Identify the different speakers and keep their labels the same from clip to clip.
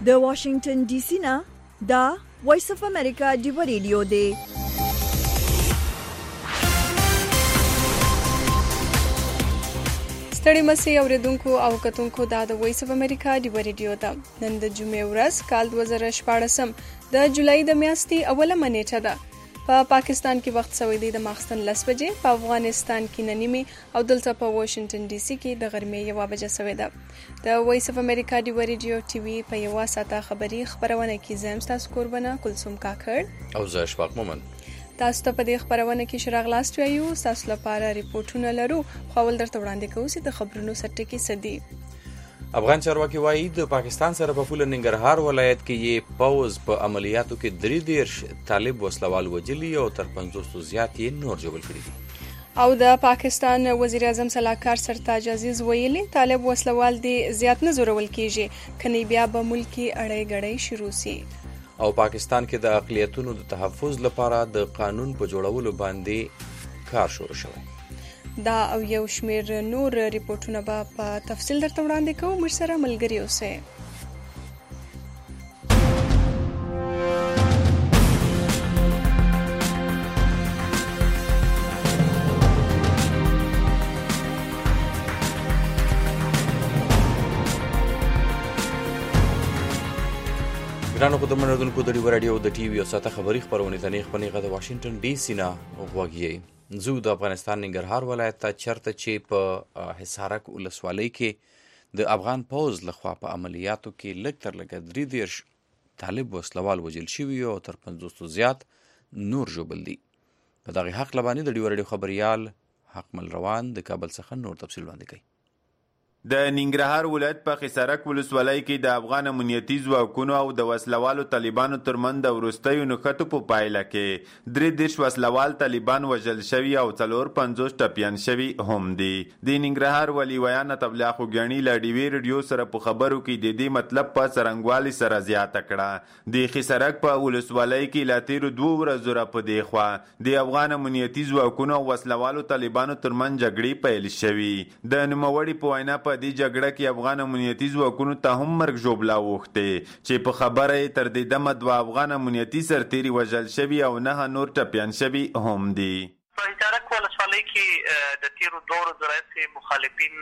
Speaker 1: د واشنگټن ډي سي نه دا وایس اف امریکا دی ریډیو دی.
Speaker 2: ستړي مسي اوریدونکو او کتونکو دا د وایس اف امریکا دی ریډیو ده. نن د جمعې ورځ کال 2014 د جولای د میاشتې اوله منېټه ده. په پاکستان کې وخت سوی دی د ماخستن 10 بجې، په افغانستان کې نیمه او دلته په واشنگټن ډي سي کې د غرمې 1 بجه سوی ده. د وایس اف امریکا دی ریډیو ټي وي په یو ساعته خبری خبرونه کې زم تاسو قربانه کلثوم کاکړ
Speaker 3: او زه اشفاق مومن.
Speaker 2: تاسو ته په دې خبرونه کې شراغلاست وایو. تاسو لپاره ریپورتونه لرو، خو ول درته وړاندې کوو چې د خبرونو سرټکی سدي.
Speaker 3: افغان چارواکي وایي د پاکستان سره په پوله ننګرهار ولایت کې یې پوز په عملیاتو کې 33 طالب وسلوال وجلي او تر 50 زیات یې نور جوړ کړي دي.
Speaker 2: او د پاکستان وزیر اعظم صلاحکار سرتاج عزیز ویلي طالب وسلوال دي زیات نه زورول کیږي، کني بیا به ملکی اړې غړې شروع سي.
Speaker 3: او پاکستان کې د اقلیتونو د تحفظ لپاره د قانون په جوړولو باندې کار شروع شوی.
Speaker 2: دا او یو شمیر نور ریپورتونه به په تفصیل درته وړاندې کوو. موږ سره ملګري اوسئ.
Speaker 3: ګرانو خدمتونکو د ډیو رادیو د ټي وي او ساته خبري خبرونه ته نه خپلې غږ د واشنگټن ډي سي نه غوږی. زو د افغانستان ننګرهار ولایت ته چرته چې په حصارک ولسوالۍ کې د افغان پوز لخوا په عملیاتو کې لږ تر لږه 33 طالب وسلوال وجل شوي او تر 50 زیات نور ژوبل دي. په دغه حق لبانې د ډیو رادیو خبريال حکمل روان د کابل څخه نور تفصیل وړاندې کوي.
Speaker 4: د ننګرهار ولایت په خسارک ولسوالۍ کې د افغان امنیتي ځواکونو او د وسلوالو طالبانو ترمنځ د وروستیو نښتو په پایله کې 33 وسلوال طالبان وژل شوي او 450 ټپیان شوي هم دي. د ننګرهار ولي ویان تبلیغ غنی لا ډي وی ریډیو سره په خبرو کې د دې مطلب په څرنګوالي سره زیاته کړه. د خسارک په ولسوالۍ کې لا تیر 2 ورځې را په دی خوا د افغان امنیتي ځواکونو او وسلوالو طالبانو ترمنځ جګړې پیل شوي. د نوموړي په وینا په دې جګړه کې افغان امنیتي ځواکونو ته هم مرګ ژوبلا وخته چې په خبره تر دې دمه 2 افغان امنیتي سرتیري وژل شوي او 9 نور ټپیان شوي هم دي.
Speaker 5: په حصارک ولسوالۍ کې د تیرو 2 ورځو راهیسې مخالفین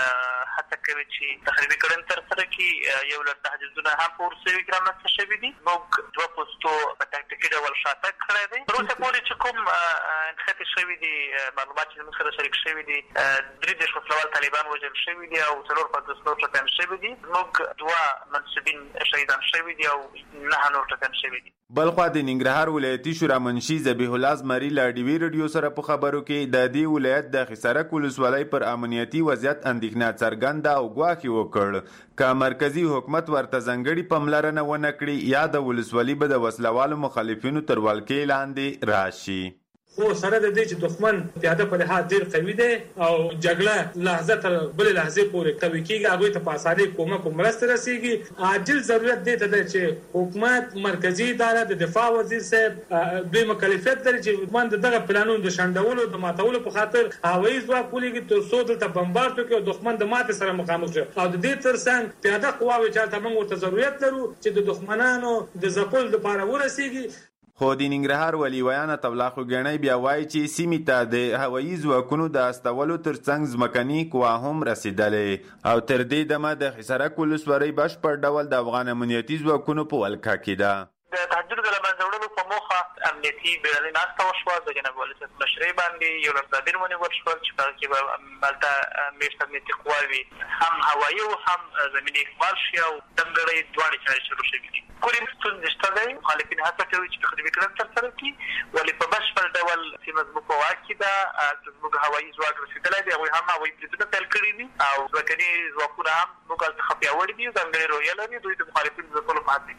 Speaker 5: هڅه کوي چې تخریبي کړنې ترسره کړي. یو لړ تهدیدونه هم په ورسوي کې رامنځته شوي دي. موږ 2 پوستو په تاکتیکي ډول شاتګ کړی دی. تر اوسه پورې چې کوم انخېتې شوي دي معلومات چې موږ سره شریک شوي دي 33 وسلوال طالبان وژل شوي دي او 450 نور ټپیان شوي دي. موږ 2 منصبین شهیدان شوي دي او 9 نور ټپیان شوي دي.
Speaker 4: بلخوا د ننګرهار ولایتي شورا منشي ذبیح الله زمري لا ډي وی ریډیو سره په خبرو کې د دې ولایت د خسارک ولسوالۍ پر امنیتي وضعیت اندېښنه څرګنده او ګواښ وکړ که مرکزی حکومت ورته ځانګړې پاملرنه ونه کړي یا د ولسوالۍ به د وسلوالو مخالفینو تر ولکې لاندې راشي.
Speaker 6: خو سره د دې چې دښمن پیاده په لحاظ ډیر قوي دی او جګړه لحظه تر بل لحظه پورې قوي کیږي، هغه ته په اسانۍ کومک مرسته رسیږي. عاجل ضرورت دی ته چې حکومت مرکزی اداره د دفاع وزیر صاحب دوی مکلفیت لري چې حکومت دغه پلانونو د شندولو د ماتولو په خاطر هوایي ځواک ولګي تر څو دلته بمبارد وکړي او دښمن د ماتې سره مخامخ شي. او د دې ترڅنګ پیاده قواوې چې تاسو موږ ته ضرورت لرو چې د دښمنانو د ځپلو لپاره ورسیږي.
Speaker 4: خو د ننګرهار ولي ویان تبلیغ غنی بیا وایي چې سیمې ته د هوایي ځواکونو د استولو ترڅنګ ځمکني قوا هم رسیدلې او تر دې دمه د خسارک ولسوالۍ بشپړ ډول د افغان امنیتي ځواکونو په ولکه کې ده.
Speaker 5: د تهجد د لمنځه وړلو په موخه امنیتي بیړنۍ ناسته وشوه. د جناب والي صاحب مشرۍ باندې یو لړ تدابیر ونیول شول چې په هغه کې به هلته میشت امنیتي قواوې هم هوایي او هم زمیني اقبال شي او دمګړۍ دواړې چارې شروع شوي دي. کورې ستونزې شته دی. مخالفین هڅه کوي چې تخریبي کړنې ترسره کړي، ولې په بشپړ ډول سیمه زموږ په واک کې ده. زموږ هوایي ځواک رسېدلی دی، هغوی هم هوایي بریدونه پیل کړي دي او ځمکني ځواکونه هم زموږ هلته ښه پیاوړي دي، ځانګړې روحیه لري. دوی د مخالفینو ځپلو په هڅه کې وي.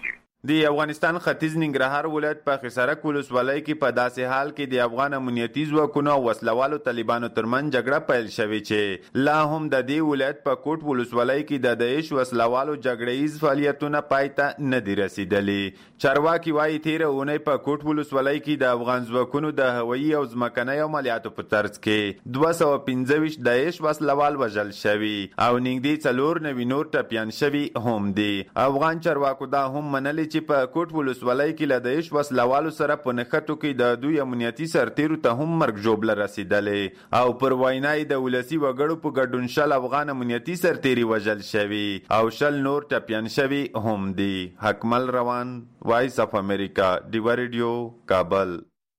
Speaker 4: د افغانستان ختیځ ننګرهار ولایت په خسرک ولسوالۍ کې په داسې حال کې د افغان امنیتي ځواکونو او وسلوالو طالبانو ترمنځ جګړه پیل شوې چې لا هم د دې ولایت په کوټ ولسوالۍ کې د داعش وسلوالو جګړهیز فعالیتونه پای ته نه دي رسیدلي. چارواکي وایي تېره اونۍ په کوټ ولسوالۍ کې د افغان ځواکونو د هوایي او ځمکنۍ عملیاتو په ترڅ کې 215 داعش وسلوال وژل شوي او نږدې 4 نور ټپیان شوي هم دي. افغان چارواکو دا هم منلي چې په کوټ ولسوالۍ کې له داعش وسلوالو سره په نښتو کې د دوی امنیتي سرتیرو ته هم مرګ ژوبله رسیدلې او پر وینا یې د ولسي وګړو په ګډون 100 افغان امنیتي سرتیري وژل شوي او 100 نور ټپیان شوي هم دي. حکمل روان، وایس اف امریکا، ډیوا ریډیو، کابل.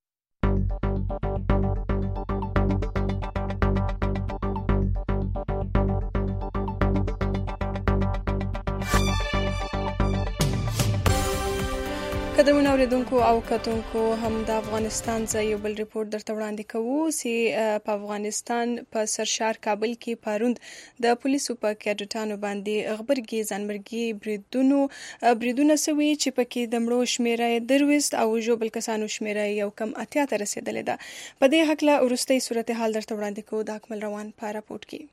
Speaker 2: قدرمن اوریدونکو او کتونکو هم د افغانستان ځای یو بل ریپورت درته وړاندې کوو چې په افغانستان په سرشار کابل کې پروند د پولیسو په کیډټانو باندې غبرګي ځانمرګي بریدونه سوي چې پکې د مړو شمیره 23 او ژوبل کسانو شمیره یو کم 80 ته رسیدلې ده. په دې حق له وروستي صورتحال درته وړاندې کوو د اکمل روان په راپورټ کې.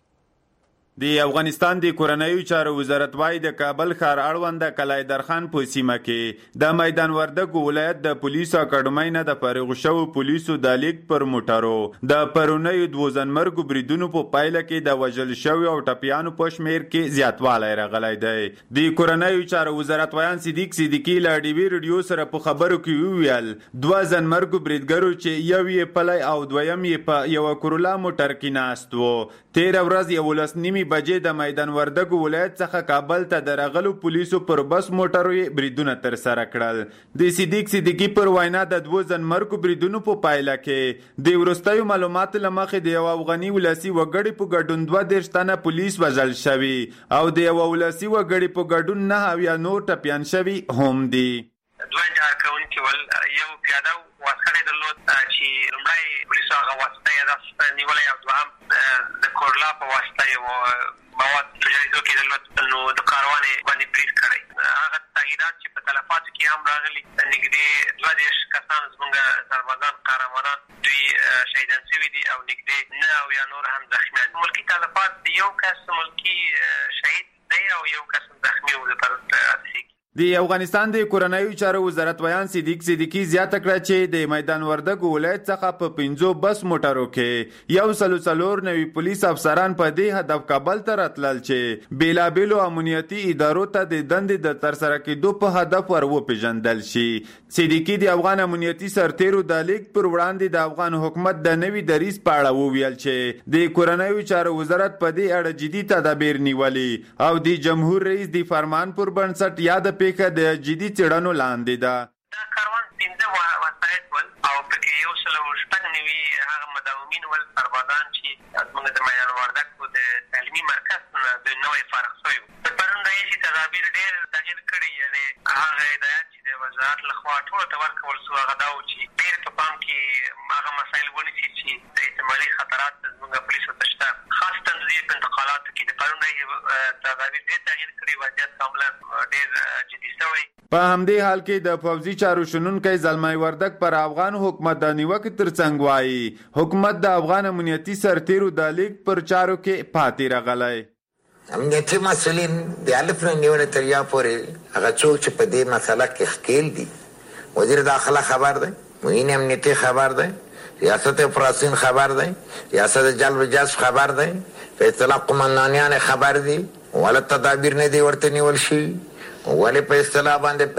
Speaker 4: د افغانستان د کورنیو چارو وزارت وايي د کابل ښار اړوند کلای درخان په سیمه کې د میدان وردګو ولایت د پولیسو اکاډمۍ نه د فارغ شوو پولیسو د لیک پر موټرو د پرونیو 2 ځانمرګو بریدونو په پایله کې د وژل شوو او ټپیانو په شمیر کې زیاتوالی راغلی دی. د کورنیو چارو وزارت ویان صدیقي له ډیوی ریډیو سره په خبرو کې ویل 2 ځانمرګو بریدګرو چې یو یې پلی او دویم یې په یو کورولا موټر کې ناست وو. 13 ورځ 11 بجې د میدان وردګو ولایت څخه کابل ته درغلو پولیسو پر بس موټرو بریدونه تر سره کړل. د صدیقي پر وینا د 2 ځانمرګو بریدونو په پایله کې د وروستیو معلوماتو له مخې د یو افغاني ولسي وګړي په ګډون 22 تنه پولیس وژل شوي او د یو ولسي وګړي په ګډون 9 نور ټپیان شوي هم دي.
Speaker 5: دوه انتحار کوونکي ول یو پیاده واسکړی درلود چې لومړی پولیسو هغه واسطه یې نیولې او دوهم د کورلا په واسطه یې مواد تجارتو کې درلود نو د کاروانې باندې برید کړی. هغه تغییرات چې په تلفاتو کې هم راغلي نږدې 22 کسان زموږ سربازان قهرمانان دوی شهیدان شوي دي او نږدې 9 نور هم زخمیان. ملکي تلفات یو کس ملکي شهید دی او یو کس زخمی و د حادثې.
Speaker 4: د افغانستان د کورنیو چارو وزارت ویان صدیقي زیاته کړه چې د میدان وردګو ولایت څخه په 15 بس موټرو کې یو 44 پولیس افسران په دې هدف کابل ته راتلل چې بیلابیلو امنیتي ادارو ته د دندې د ترسره کېدو په هدف وروپېژندل شي. صدیقي د افغان امنیتي سرتیرو د لیک پر وړاندې د افغان حکومت د نوي دریځ په اړه وویل چې د کورنیو چارو وزارت په دې اړه جدي تدابیر نیولي او د جمهور رئیس د فرمان پر بنسټ یاد پیکه د جدي څېړنو لاندې ده.
Speaker 5: دا کاروان 15 وسایط ول او پکې یو سل شپږ نوي هغه مداومین ول سربازان چې زموږ د میدان وردګو د تعلیمي مرکز نه د نوې فارغ شوي د پرون رئیسي تدابیر ډېر تغییر کړي. یعنې هغه هدایت چې د وزارت لخوا ټولو ته ورکول سو هغه دا و چې ډېر په پام کې هغه مسایل ونیسي چې د احتمالي خطرات زموږ پولیسو ته شته. خاص تنظیم په انتقالاتو کې د پرون رئیسي تدابیر ډېر تغییر کړي. وضعیت کاملا ډېر جدي شوی.
Speaker 4: په همدې حال کې د پوځي چارو شنونکی زلمی وردګ پر افغان حکومت د نیوکې ترڅنګ وایي حکومت د افغان امنیتي سرتیرو د لیک پر چارو کې پاتې راغلی.
Speaker 7: امنیتي مسؤلین د الف نه نیولې تر یا پورې هغه څوک چې په دې مسله کې ښکیل دي وزیر داخله خبر دی، معین امنیتي خبر دی، ریاست اپراسیون خبر دی، ریاست جلب جذب خبر دی، په اصطلاح قمندانیان خبر دي ولا تدابیر نه دی ورته نیول شي ولی په اصطلاح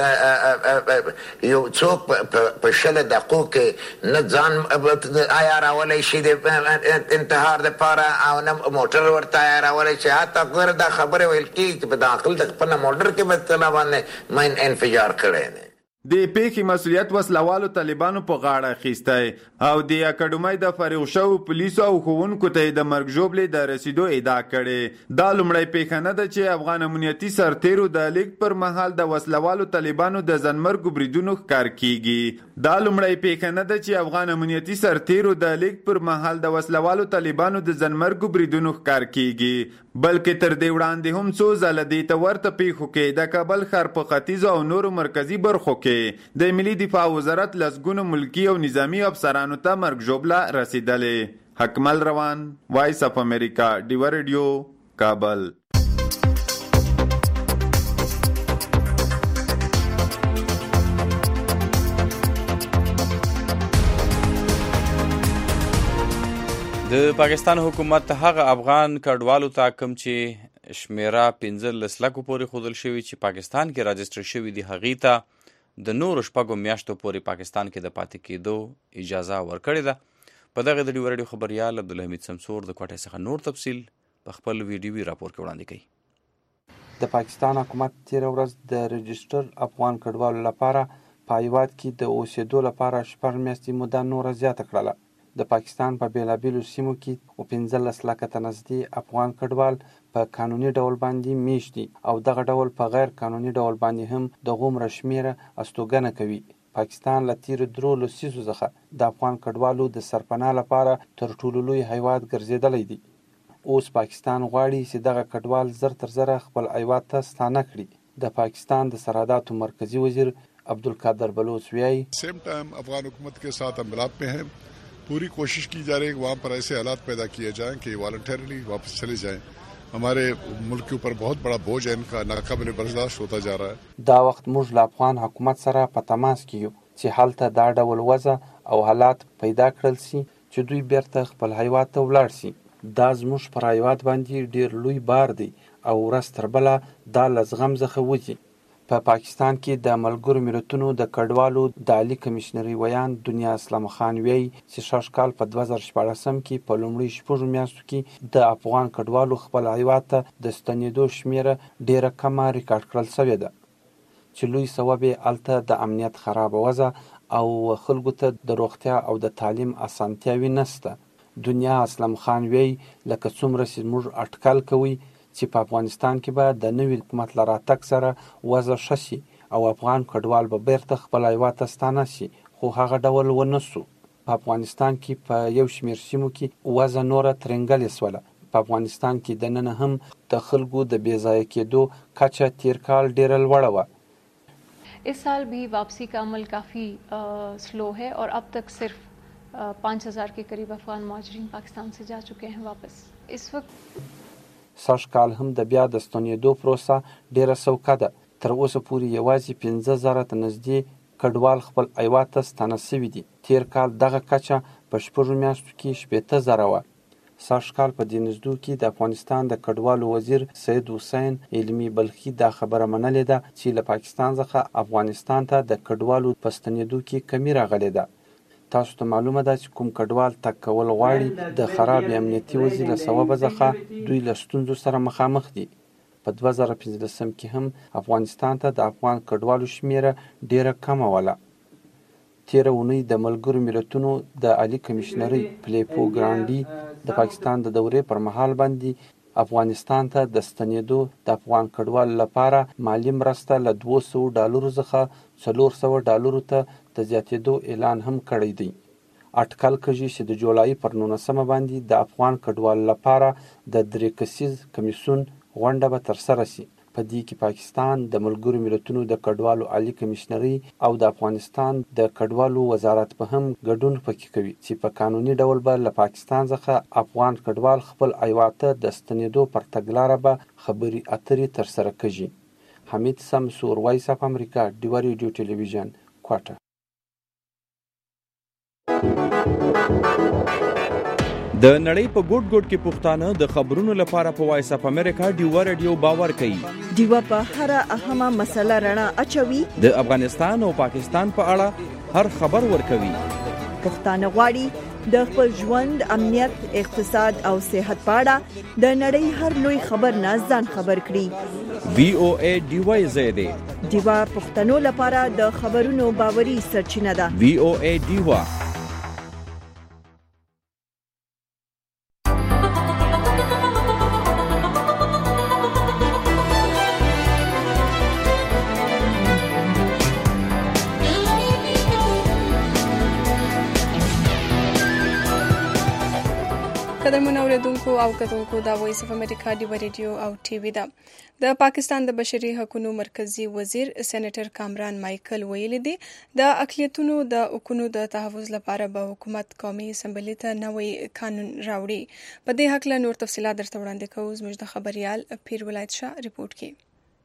Speaker 7: باندې یو څوک په 20 دقیقو کې نه ځان عیارولی شي د انتحار دپاره او نه موټر ورته عیارولی شي. حتی غیر دا خبرې ویل کېږي چې په داخل د خپل موټر کې په اصطلاح باندې ماین انفجار کړی دی.
Speaker 4: د پیښې مسؤلیت وسلوالو طالبانو په غاړه اخیستی او د اکاډمۍ د فارغ شوو پولیسو او ښوونکو ته د مرګ ژوبلې د رسیدو ادعا کړې. دا لومړی پیښه نه ده چې افغان امنیتي سرتیرو د لیک پر مهال د وسلوالو طالبانو د ځانمرګو بریدونو ښکار کیږي. دا لومړی پیښه نه ده چې افغان امنیتي سرتیرو د لیک پر مهال د وسلوالو طالبانو د ځانمرګو بریدونو ښکار کیږي، بلکې تر دې وړاندې هم څو ځله دې ته ورته پیښو کې د کابل ښار په ختیځو او نورو مرکزي برخو کې د ملي دفاع وزارت لسګونو ملکی او نظامی افسرانو ته مرګ ژوبله رسیدلې. حکمل روان، وایس اف امریکا، ډیوه ریډیو، کابل.
Speaker 3: د پاکستان حکومت هغه افغان کډوالو ته کوم چې شمیره 15 لکو پورې ښودل شوي چې پاکستان کې راجسټر شوي دي هغې ته د نورو 6 میاشتو پورې پاکستان کې د پاتې کېدو اجازه ورکړې ده. په دغه د ډیوه ریډیو خبریال عبدالحمید شمسور د کوټې څخه نور تفصیل په خپل ویډیوي راپور کې وړاندې کوي.
Speaker 8: د پاکستان حکومت تېره ورځ د رجسټر افغان کډوالو لپاره په هیواد کې د اوسېدو لپاره 6 میاشتې موده نوره زیاته کړله. د پاکستان په بیلابیلو سیمو کې 15 لکه ته نږدې افغان کډوال په قانوني ډول باندې میشت دي او دغه ډول په غیر قانوني ډول باندې هم د غومره شمیره استوګنه کوي. پاکستان له تیرو 3 لسیزو څخه د افغان کډوالو د سرپناه لپاره تر ټولو لوی هیواد ګرځېدلی دی. اوس پاکستان غواړي چې دغه کډوال زر تر زره خپل هیواد ته ستانه کړي. د پاکستان د سرحداتو مرکزی وزیر عبدالقادر بلوچ ویائی
Speaker 9: سیم ٹائم افغان حکومت کے ساتھ ہم ملاپ میں ہیں. पूरी कोशिश की जा रही है कि वहाँ पर ऐसे हालात पैदा किए जाएं कि वॉलंटरली वापस चले जाएं. हमारे मुल्क के ऊपर बहुत बड़ा बोझ है, इनका नाकाबिल बर्दाश्त होता जा रहा है.
Speaker 8: دا وخت موږ له افغان حکومت سره په تماس کې یو چې هلته دا ډول وضع او حالات پیدا کړل سي چې دوی بیرته خپل هیواد ته ولاړ سي. دا زموږ پر هیواد باندې ډیر لوی بار دی او ورځ تر بله دا له زغم څخه وځي. په پاکستان کې د ملګرو ملتونو د کډوالو د عالی کمشنري ویان دنیا اسلام خان ویاي چې شاش کال په 2014 کې په لومړي 6 میاشتو کې د افغان کډوالو خپل هیواد ته د ستنېدو شمیره ډیره کمه ریکارډ کړل شوې ده چې لوی سبب یې هلته د امنیت خراب وضع او خلکو ته د روغتیا او د تعلیم اسانتیاوې نشته. دنیا اسلام خان ویاي لکه څومره چې موږ اټکل کوي چې په افغانستان کې به د نوي حکومت له راتګ سره وضع ښه شي او افغان کډوال به بیرته خپل هیواد ته ستانه شي، خو هغه ډول ونه سو. په افغانستان کې په یو شمېر سیمو کې وضع نوره ترنګلې سوله. په افغانستان کې دننه هم د خلکو د بې ځایه کېدو کچه تیر کال ډیره لوړه وه.
Speaker 10: इस साल भी वापसी का अमल काफ़ी स्लो है और अब तक सिर्फ 5000 के करीब अफगान मुहाजिरीन पाकिस्तान से जा चुके हैं वापस. इस वक्त
Speaker 8: سږ کال هم د بیا د ستنېدو پروسه ډیره سوکه ده. تر اوسه پورې یوازې 15000 ته نږدې کډوال خپل هیواد ته ستانه سوي دي. تیر کال دغه کچه په 6 میاشتو کې 18000 وه. سږ کال په دې نږدو کې د افغانستان د کډوالو وزیر سید حسین علمي بلخي دا خبره منلې ده چې له پاکستان څخه افغانستان ته د کډوالو په ستنېدو کې کمی راغلې ده. تاسو ته معلومه ده چې کوم کډوال تګ کول غواړي د خراب امنیتي وضع له سببه څخه دوی له ستونزو سره مخامخ دي. په 2015 کې هم افغانستان ته د افغان کډوالو شمیره ډیره کمه وله. تیره اونۍ د ملګرو ملتونو د عالی کمشنري فلیپو ګرانډي د پاکستان د دورې پر مهال باندې افغانستان ته د ستنېدو د افغان کډوالو لپاره مالی مرسته له $200 څخه $400 ته د زیاتېدو اعلان هم کړی دی. اټکل کېږي چې د جولای پر 19 باندې د افغان کډوالو لپاره د 3 کسیز کمیسیون غونډه به ترسره شي. په دې کې پاکستان د ملګرو ملتونو د کډوالو عالی کمشنري او د افغانستان د کډوالو وزارت په هم ګډون پکې کوي چې په قانوني ډول به له پاکستان څخه افغان کډوال خپل هیواد ته د ستنېدو پر تګلاره به خبرې اترې ترسره کړي. حمید شمسور، وایس اف امریکا، ډیوه ریډیو ټلویزیون، کوټه.
Speaker 3: د نړۍ په ګوټ ګوټ کې پښتانه د خبرونو لپاره په وایس اف امریکا ډیوه ریډیو باور کوي.
Speaker 1: ډیوه په هر اهمه مسله رڼا اچوي.
Speaker 3: د افغانستان او پاکستان په اړه هر خبر ورکوي.
Speaker 1: پښتانه غواړي د خپل ژوند، امنیت، اقتصاد او صحت په اړه د نړۍ هر لوی خبر نه ځان خبر کړي.
Speaker 11: VOA ډیوای زیاده
Speaker 1: ډیوا پښتنو لپاره د خبرونو باوري سرچینه ده.
Speaker 11: VOA ډیوا.
Speaker 2: قدرمن اوریدونکو او کتونکو دا وایس اف امریکا دی ریډیو او ټي وی دا د پاکستان د بشري حقوقو مرکزی وزیر سېنیټر کامران مایکل ویلي دی د اقلیتونو د حقوقو د تحفظ لپاره به حکومت قومي اسمبلی ته نوې قانون راوړي. په دې حق له نور تفصيلات درته وړاندې کوو. زموږ د خبريال پیر ولایت شاه ریپورت کوي.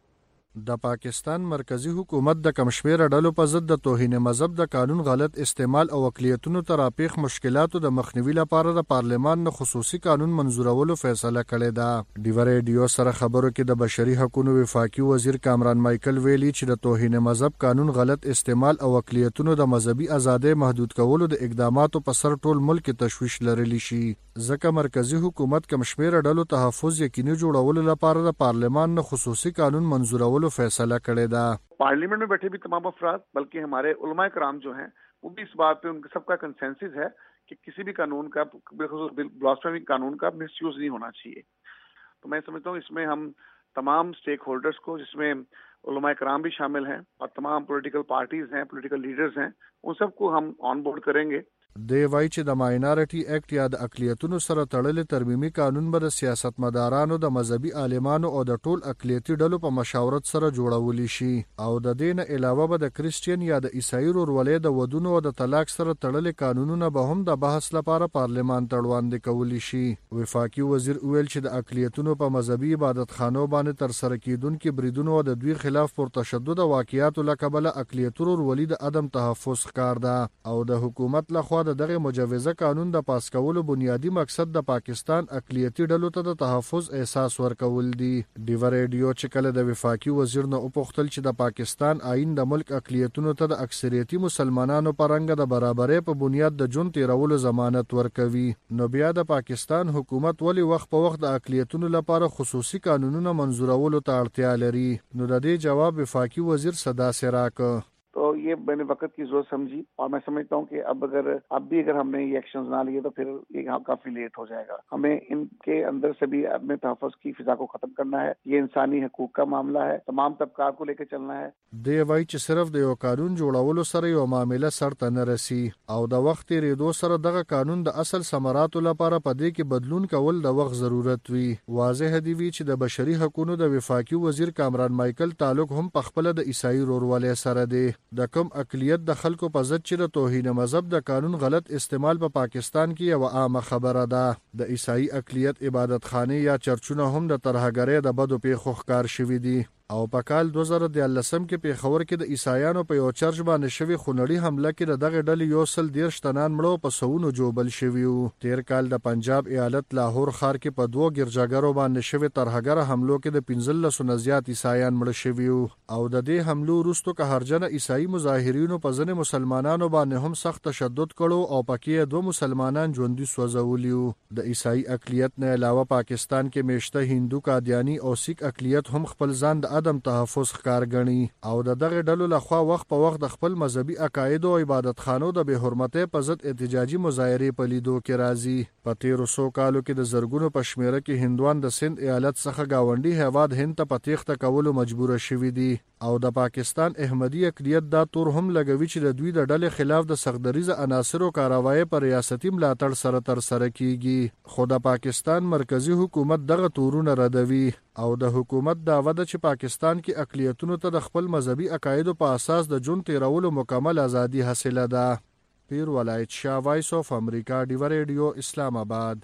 Speaker 12: د پاکستان مرکزی حکومت د کمشمیر ډلو په ضد د توهین مذهب د قانون غلط استعمال او اقلیتونو ته راپیښ مشکلاتو د مخنیوي لپاره د پارلمان نه خصوصي قانون منزورولو فیصله کړې ده. ډیوا ریډیو سره خبرو کې د بشري حقوقو وفاقي وزیر کامران مایکل ویلي چې د توهین مذهب قانون غلط استعمال او اقلیتونو د مذهبي ازادۍ محدود کولو د اقداماتو په سر ټول ملک تشویش لرلی شي. ځکه مرکزی حکومت کمشمیر ډلو تحفظ یقیني جوړولو لپاره د پارلمان نه خصوصي قانون منزورولو फैसला करे दा.
Speaker 13: पार्लियामेंट में बैठे भी तमाम अफराद बल्कि हमारे उलमाए कराम जो हैं वो भी इस बात पे उनका सबका कंसेंसस है कि किसी भी कानून का, ब्लास्फेमी कानून का मिसयूज नहीं होना चाहिए. तो मैं समझता हूँ इसमें हम तमाम स्टेक होल्डर्स को, जिसमें उलमाए कराम भी शामिल हैं और तमाम पॉलिटिकल पार्टीज हैं, पॉलिटिकल लीडर्स हैं, उन सबको हम ऑन बोर्ड करेंगे.
Speaker 12: دی وای چې د ماینارټي ایکټ یا د اقلیتونو سره تړلې ترمیمي قانون به د سیاستمدارانو، د مذهبي عالمانو او د ټول اقلیتي ډلو په مشاورت سره جوړولی شي او د دې نه علاوه به د کریسچین یا د عیسائی ورولې د ودونو او د طلاق سره تړلې قانونونه به هم د بحث لپاره پارلمان ته وړاندې کولی شي. وفاقي وزیر ویل چې د اقلیتونو په مذهبي عبادتخانو باندې تر سره کیدونکو بریدونو او د دوی خلاف پر تشدد واقعیاتو لکبل اقلیتونو ورولې د عدم تحفظ ښکار ده او د حکومت لخوا د دغه مجوزه قانون د پاس کولو بنیادی مقصد د پاکستان اقلیتي ډلو ته د تحفظ احساس ورکول دي. ډیوا ریډیو چې کله د وفاقي وزیر نه وپوښتل چې د پاکستان آئین د ملک اقلیتونو ته د اکثریتي مسلمانانو پرنګ د برابرۍ په بنیاد د جون تیرولو ضمانت ورکوي، نو بیا د پاکستان حکومت ولی وخت په وخت د اقلیتونو لپاره خصوصي قانونونه منزورولو ته اړتیا لري؟ نو د دې جواب وفاقي وزیر صدا سے راک.
Speaker 13: तो ये मैंने वक्त की जरूरत समझी और मैं समझता हूँ कि अब हमने ये एक्शन ना लिए तो फिर ये काफी लेट हो जाएगा. हमें इनके अंदर से भी अपने तहफ़्फ़ुज़ की फिजा को खत्म करना है. ये इंसानी हकूक का मामला है, तमाम तबकात को लेकर चलना है.
Speaker 12: دی وای چې صرف د یو قانون جوړولو سره یو معامله سرته نه رسی او د وخت ریدو سره دغه قانون د اصل ثمراتو لپاره پدې کې بدلون کول د وخت ضرورت وي. واضح دی وی چې د بشري حقوقو د وفاقي وزیر کامران مایکل تعلق هم په خپل د عیسائی ورولې سره دی. د کوم اقلیت د خلکو په ضد چې د توهین مذهب د قانون غلط استعمال په پاکستان کې یو عامه خبره ده. د عیسائی اقلیت عبادت خانه یا چرچونه هم د ترهګرۍ د بدو پیښو ښکار شوي دي او په کال 2013 کې پیښور کې د عیسایانو په یو چرچ باندې شوی خونړی حمله کې د دغه ډلې یو سل 13 تنان مړو په سونو جوبل شوی وو. تیر کال د پنجاب ایالت لاهور ښار کې په 2 ګرجاګرو باندې شوی ترهګر حملو کې د 15 نه زیات عیسایان مړ شوی وو او د دې حملو وروسته قهرجن عیسائی مظاهرینو په ځنې مسلمانانو باندې هم سخت تشدد کړو او پکې 2 مسلمانان ژوندۍ سوځولي وو. د عیسائی اقلیت نه علاوه پاکستان کې میشته هندو، قادیانی او سیک اقلیت هم خپل ځان د عدم تحفظ ښکار غني او د دغه ډلو لخوا وخت په وخت د خپل مذهبي عقاید او عبادت خانو د بے حرمتۍ په ضد احتجاجي مظاهرې په لیدو کې راځي. په 1300 کالو کې د زرګونو په شمیره کې هندوان د سند ایالت څخه گاونډي هیواد هند ته په تیښته کولو مجبور شوي دي او د پاکستان احمدي اقلیت دا تور هم لګوي چې د دوی د ډلې خلاف د سختدریزه عناصرو کاروایی پر ریاستي ملاتړ سره تر سره کیږي. خو د پاکستان مرکزی حکومت دغه تورونه ردوي او د حکومت دعوه ده چې پاکستان کې اقلیتونو ته د خپل مذهبي عقایدو په اساس د جون تیرولو مکمل ازادي حاصله ده. پیر ولایت شاه، وایس اف امریکا، ډیوا ریډیو، اسلام آباد.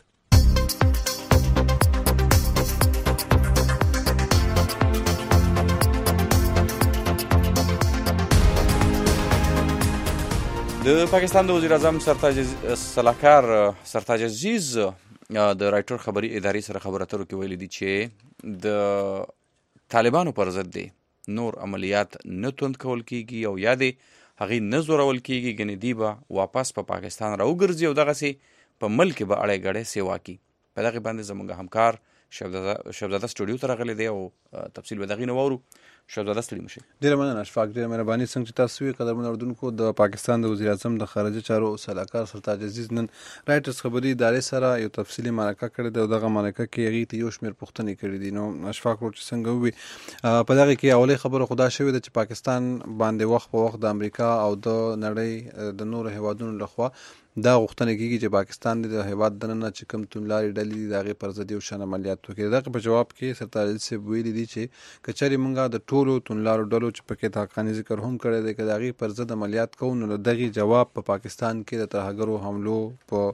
Speaker 3: د پاکستان د وزیر اعظم سلاکار سرتاج عزیز د رایټر خبري ادارې سره خبرو اترو کې ویلي دي چې د طالبانو پر ضد دي نور عملیات نه توند کول کیږي او یا دې هغې نه زورول کیږي، ګنې دی به واپس په پاکستان راوګرځي او دغسې په ملک به اړې ګړې سیوا کی. په دغه باندې زموږ همکار شهزاده سټوډیو ته راغلی دی او تفصیل به دغې نه واورو. شهزاده ستړي مشي.
Speaker 14: ډېره مننه اشفاق، ډېره مهرباني. څنګه چې تاسو وی قدرمن اردوونکو، د پاکستان د وزیر اعظم د خارجه چارو سلاکار سرتاج عزیز نن رایټرز خبري ادارې سره یو تفصیلي مرکه کړې ده او دغه مرکه کې هغې ته یو شمېر پوښتنې کړي دي. نو اشفاق ورور چې څنګه ووي په دغه کې اولۍ خبره خو دا شوې ده چې پاکستان باندې وخت په وخت د امریکا او د نړۍ د نورو هیوادونو لخوا دا غوښتنه کېږي چې پاکستان د هیواد دننه چې کوم توندلارې ډلې دي د هغې پر ضد یو شان عملیات وکړي. دغه په جواب کې سرتاج عزیز صاحب ویلي دي چې که چېرې موږ د ټولو توندلارو ډلو چې پکې د حقاني ذکر هم کړی دی که د هغې پر ضد عملیات کوو نو د دغې جواب په پاکستان کې د ترهګرو حملو په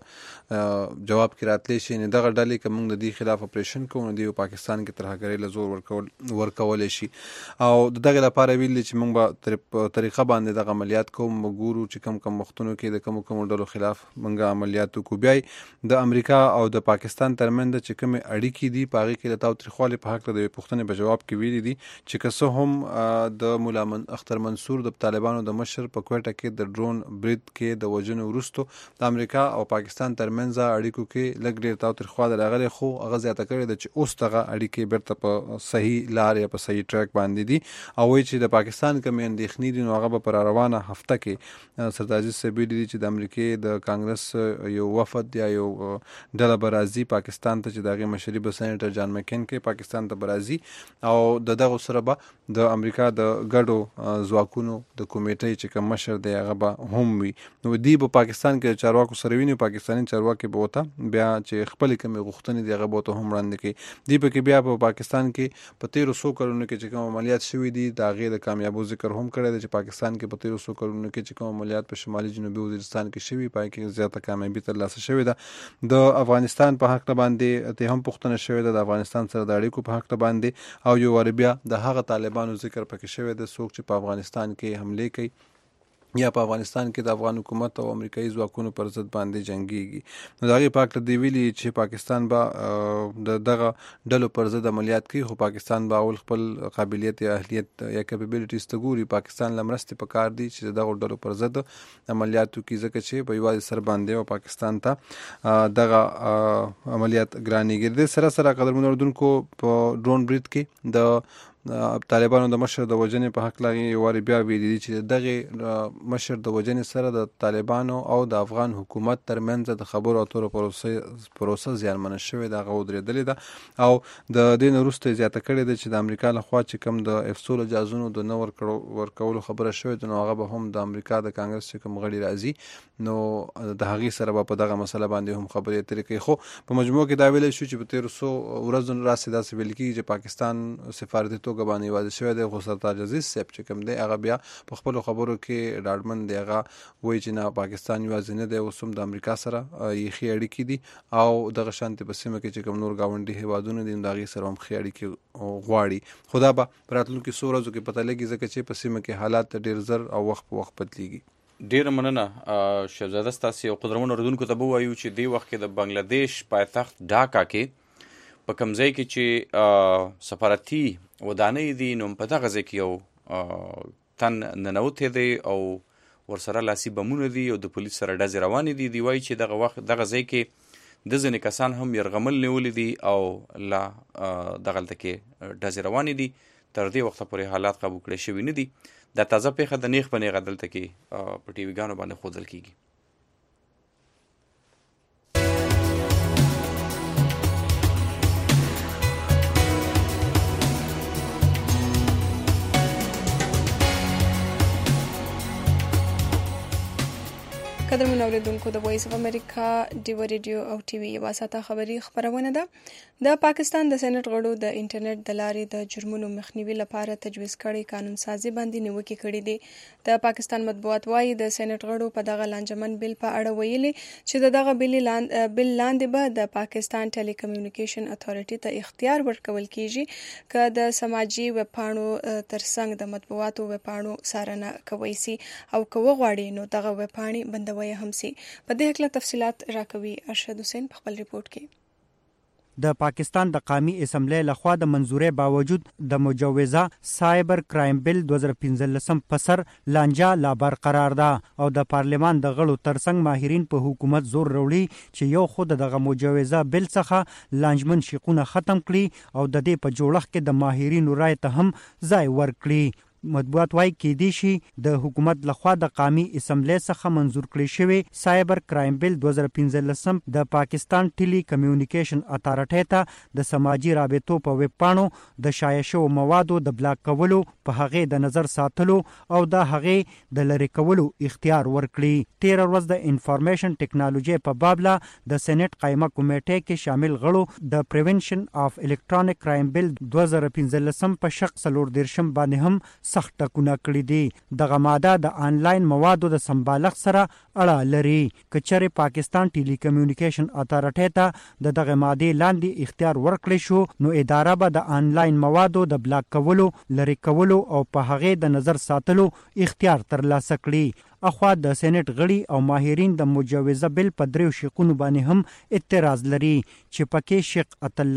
Speaker 14: جواب کې راتلی شي. نو دغه ډلې که موږ د دې خلاف اپریشن کوو نو دوی پاکستان کې ترهګرۍ له زور ورکولی شي او د دغې لپاره ویلي چې موږ به په طریقه باندې دغه عملیات کوو، موږ ګورو چې کوم وختونو کې د کومو ډلو خلاف موږ عملیات وکړو. بیا د امریکا او د پاکستان ترمنځ چې کومې اړیکې دي په هغې کې د تاوتریخوالي په هکله د یوې پوښتنې په جواب کې ویلي دي چې که څه هم د ملا اختر منصور د طالبانو د مشر په کوټه کې د ډرون برید کې د وژنو وروستو د امریکا او پاکستان ترمنځ اړیکو کې لږ ډېر تاوتریخوالی راغلی، خو هغه زیاته کړې ده چې اوس دغه اړیکې بیرته په صحیح لار یا په صحیح ټریک باندې دي او وایي چې د پاکستان کومې اندېښنې دي نو هغه به پر روانه هفته کې سرتاج عزیز صاحب ویلي دي چې د امریکې د کانګرس یو وفد یا یو ډله به راځي پاکستان ته چې د هغې مشري به سینیټر جان مکین کې پاکستان ته به راځي او د دغو سره به د امریکا د ګډو ځواکونو د کمیټۍ چې کوم مشر دی هغه به هم وي. نو دوی به پاکستان کې د چارواکو سره ویني، پاکستاني چارواکي به ورته بیا چې خپلې کومې غوښتنې دي هغه به ورته هم وړاندې کوي. دوی پکې بیا په پاکستان کې په تېرو څو کلونو کې چې کوم عملیات شوي دي د هغې د کامیابو ذکر هم کړی دی چې پاکستان کې په تېرو څو کلونو کې چې کوم عملیات په شمالي جنوبي وزیرستان کې شوي په هغې کې زیاته کامیابي ترلاسه شوې ده. د افغانستان په هکله باندې ته هم پوښتنه شوې ده د افغانستان سره د اړیکو په هکله باندې او یو وار بیا د هغه طالبانو ذکر پکې شوی ده څوک چې په افغانستان کې حملې کوي یا په افغانستان کې د افغان حکومت او امریکایي ځواکونو پر ضد باندې جنګیږي. نو د هغې په هکله دوی ویلي چې پاکستان به د دغه ډلو پر ضد عملیات کوي، خو پاکستان به اول خپل قابلیت یا اهلیت یا کیپبلیټیز ته ګوري. پاکستان له مرستې په کار دي چې د دغو ډلو پر ضد عملیات وکړي ځکه چې په یوازې سر باندې او پاکستان ته دغه عملیات ګرانېږي. د دې سره سره قدرمنو اردوونکو په ډرون برید کې د طالبانو د مشر د وژنې په هکله یې وارې بیا ویلي دي چې دغې مشر د وژنې سره د طالبانو او د افغان حکومت ترمنځ د خبرو اترو پروسه زیانمنه شوې ده، هغه ودرېدلې ده او د دې نه وروسته یې زیاته کړې ده چې د امریکا لخوا چې کوم د افسولو جازونو د نه ورکولو خبره شوې ده نو هغه به هم د امریکا د کانګرس چې کوم غړي راځي نو د هغې سره به په دغه مسله باندې هم خبرې اترې کوي. خو په مجموع کې دا ویلی شو چې په تېرو څو ورځو راسې داسې ویل کېږي چې پاکستان سفارتي توګه باندې یوازې شوی دی، خو سرتاج عزیز صاحب چې کوم دی هغه بیا په خپلو خبرو کې ډاډمن دی، هغه وایي چې نه پاکستان یوازې نه دی، اوس هم د امریکا سره یخي اړیکې دي او دغه شانتې په سیمه کې چې کوم نور ګاونډي هیوادونه دي نو د هغې سره هم ښې اړیکې غواړي. خو دا به په راتلونکي څو ورځو کې پته لګي ځکه چې په سیمه کې حالات ډېر زر او وخت په وخت بدلیږي.
Speaker 3: ډېره مننه شهزاده ستاسې او قدرمنو اردوونکو ته به ووایو چې دې وخت کې د بنګلادیش پایتخت ډاکا کې په کوم ځای کې چې سفارتي ودانۍ دي نو په دغه ځای کې یو تن ننوتی دی او ورسره لاسي بمونه دي او د پولیس سره ډزې روانې دي. دی وایي چې دغه ځای کې د ځینې کسان هم یرغمل نیولي دي او لا دغلته کې ډزې روانې دي. تر دې وخته پورې حالات قابو کړی شوي نه دي. دا تازه پیښه د نیغ په نیغه دلته کې په ټي وي ګانو باندې ښودل کېږي.
Speaker 2: قدرمنو اوریدونکو د وایس اف امریکا ډیو ریډیو او ټي وي یوه ساعته خبري خپرونه ده. د پاکستان د سېنات غړو د انټرنیټ د لارې د جرمونو مخنیوي لپاره تجویز کړي قانون سازي باندې نیوکې کړي دي. د پاکستان مطبوعات وايي د سېنات غړو په دغه لانجمن بل په اړه ویلي چې دغه بل لاندې به د پاکستان ټيلي کمیونیکیشن اتھارټي ته اختیار ورکول کیږي که د سماجی ویبپاڼو ترڅنګ د مطبوعاتو ویبپاڼو څارنه کوي سي او که وغواړي نو دغه ویبپاڼې بندوي هم سي. په دې هکله تفصيلات راکوي ارشد حسین په خپل ریپورت کې.
Speaker 15: د پاکستان د قومي اسمبلی لخوا د منځورۍ باوجود د مجوزه سایبر کرایم بل 2015 په سر لانجه لا برقرار ده او د پارلمان د غړو ترڅنګ ماهرین په حکومت زور وروړي چې یو خود دغه مجوزه بل څخه لانجمن شقونه ختم کړي او د دې په جوړښت کې د ماهرینو رائے ته هم ځای ورکړي. مطبوعات وايي کېدی شي د حکومت لخوا د قومي اسمبلی څخه منظور کړی شوی سایبر کرایم بل 2015 د پاکستان ټیلی کمیونیکیشن اتارټي ته د سماجی رابطو په ویب پاڼو د شایع شوو موادو د بلاک کولو په هغه د نظر ساتلو او د هغه د لری کولو اختیار ورکړي. 13 ورځ د انفارمیشن ټیکنالوژي په بابلا د سېنات قائمه کمیټې کې شامل غړو د پریونشن اف الکترونیک کرایم بل 2015 په شق 14 باندې هم سخت ټکونه کړی دي. دغه ماده د آنلاین موادو د سمبالښت سره اړه لري. کچره پاکستان ټیلی کمیونیکیشن اتارټي ته دغه ماده لاندې اختیار ورکړی شو نو اداره به د آنلاین موادو د بلاک کولو، لری کولو او په هغه د نظر ساتلو اختیار ترلاسه کړي. اخوا د سېنات غړي او ماهرین د مجوزه بل په دریو شقونو باندې هم اعتراض لري چې پکې شق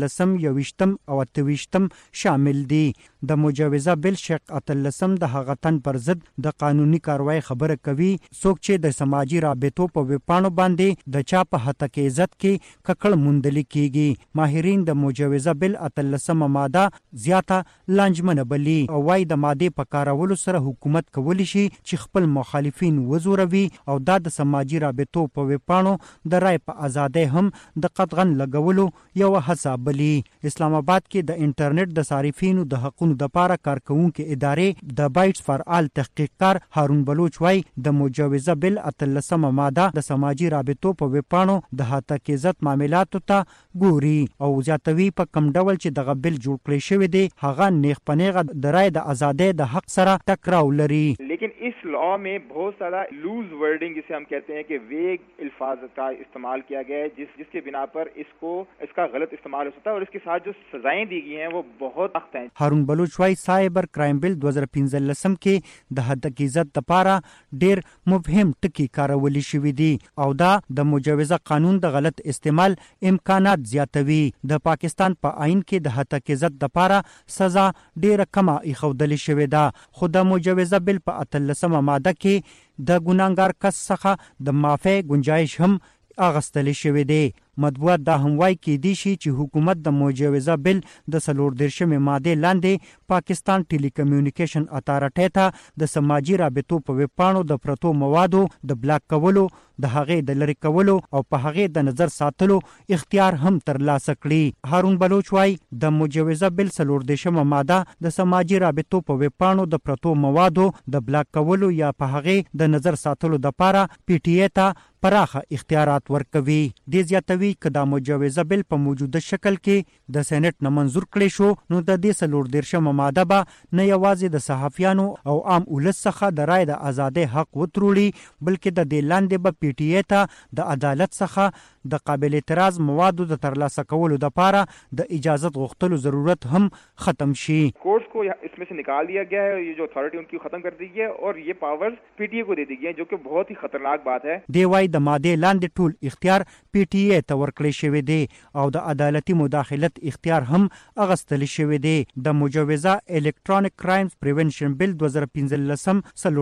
Speaker 15: 13 او 28 شامل دي. د مجوزه بل شق 13 د هغه تن پر ضد د قانوني کاروای خبره کوي څوک چې د سماجی رابطو په وپاڼو باندې د چا په حق کې عزت کې ککړ موندل کیږي. ماهرین د مجوزه بل 13 ماده زیاته لانجمنه بلی او وايي د ماده په کارولو سره حکومت کولی شي چې خپل مخالفین وزوروي او د سماجی رابطو په وپاڼو د رای په ازادۍ هم د قطغن لګولو یو هڅه بلی. اسلام آباد کې د انټرنیټ د صارفینو د حقوقو د پاره کارکونکو ادارې د بایټس فار آل تحقیقکار هارون بلوچ وايي د مجوزه بل 13 ماده د سماجی رابطو په وپاڼو د حق عزت معاملاتو ته ګوري او زیاتوي په کم ډول چې دغه بل جوړ کړی شوی دی هغه نیغ پنیغه د رای د ازادۍ د حق سره ټکراو لري.
Speaker 16: لیکن اس لا میں بہت سارا لوز ورڈنگ جسے ہم کہتے ہیں کہ ویگ الفاظ کا استعمال کیا گیا ہے جس کے بنا پر اس کا غلط استعمال ہو سکتا ہے اور اس کے ساتھ جو سزائیں دی گئی ہیں وہ بہت سخت ہیں. هارون بلوچ وايي سایبر کرایم بل 2015 کې د حد عزت لپاره ډیر مبهم ټکی کارول شوی دی او دا د مجوزه قانون د غلط استعمال امکانات زیاتوي. د پاکستان په آئین کې د حد عزت لپاره سزا ډیره کمه ایښودل شوې ده خو د مجوزه بل په 13 ماده کې د ګناګار کس څخه د معافی گنجائش هم اغستل شوی دی. مطبوعات دا هم وايي کېدی شي چې حکومت د مجوزه بل د 14 ماده لاندې پاکستان ټیلی کمیونیکیشن اتارټي ته د سماجی رابطو په وپاڼو د پرتو موادو د بلاک کولو، د هغه د لری کولو او په هغه د نظر ساتلو اختیار هم ترلاسه کړي. هارون بلوچ وايي د مجوزه بل 14 ماده د سماجی رابطو په وپاڼو د پرتو موادو د بلاک کولو یا په هغه د نظر ساتلو د لپاره پی ټی ای ته پراخه اختیارات ورکوي. د زیاتوي کدا مجوزه بل په موجوده شکل کې د سېنات نه منظور کړی شو نو د دې 14 ماده به نه یوازې د صحافیانو او عام ولس څخه د رای د ازادۍ حق وتروړي بلکې د دې لاندې به پی ټی ای ته د عدالت څخه د قابل اعتراض موادو د ترلاسه کولو لپاره د اجازت غوښتلو ضرورت هم ختم شي. کورٹس کو اس میں سے نکال دیا گیا ہے، یہ جو اتھارٹی ان کی ختم کر دی گئی ہے اور یہ پاورز پی ٹی اے کو دے دی گئی ہیں جو کہ بہت ہی خطرناک بات ہے.
Speaker 15: دی وايي د ماده لاندې ټول اختیار پی ټی اے ته ورکړی شوی دی او د عدالتي مداخلت اختیار هم اغستل شوی دی. د مجوزه الکترونیک کرایمز پریونشن بل 2015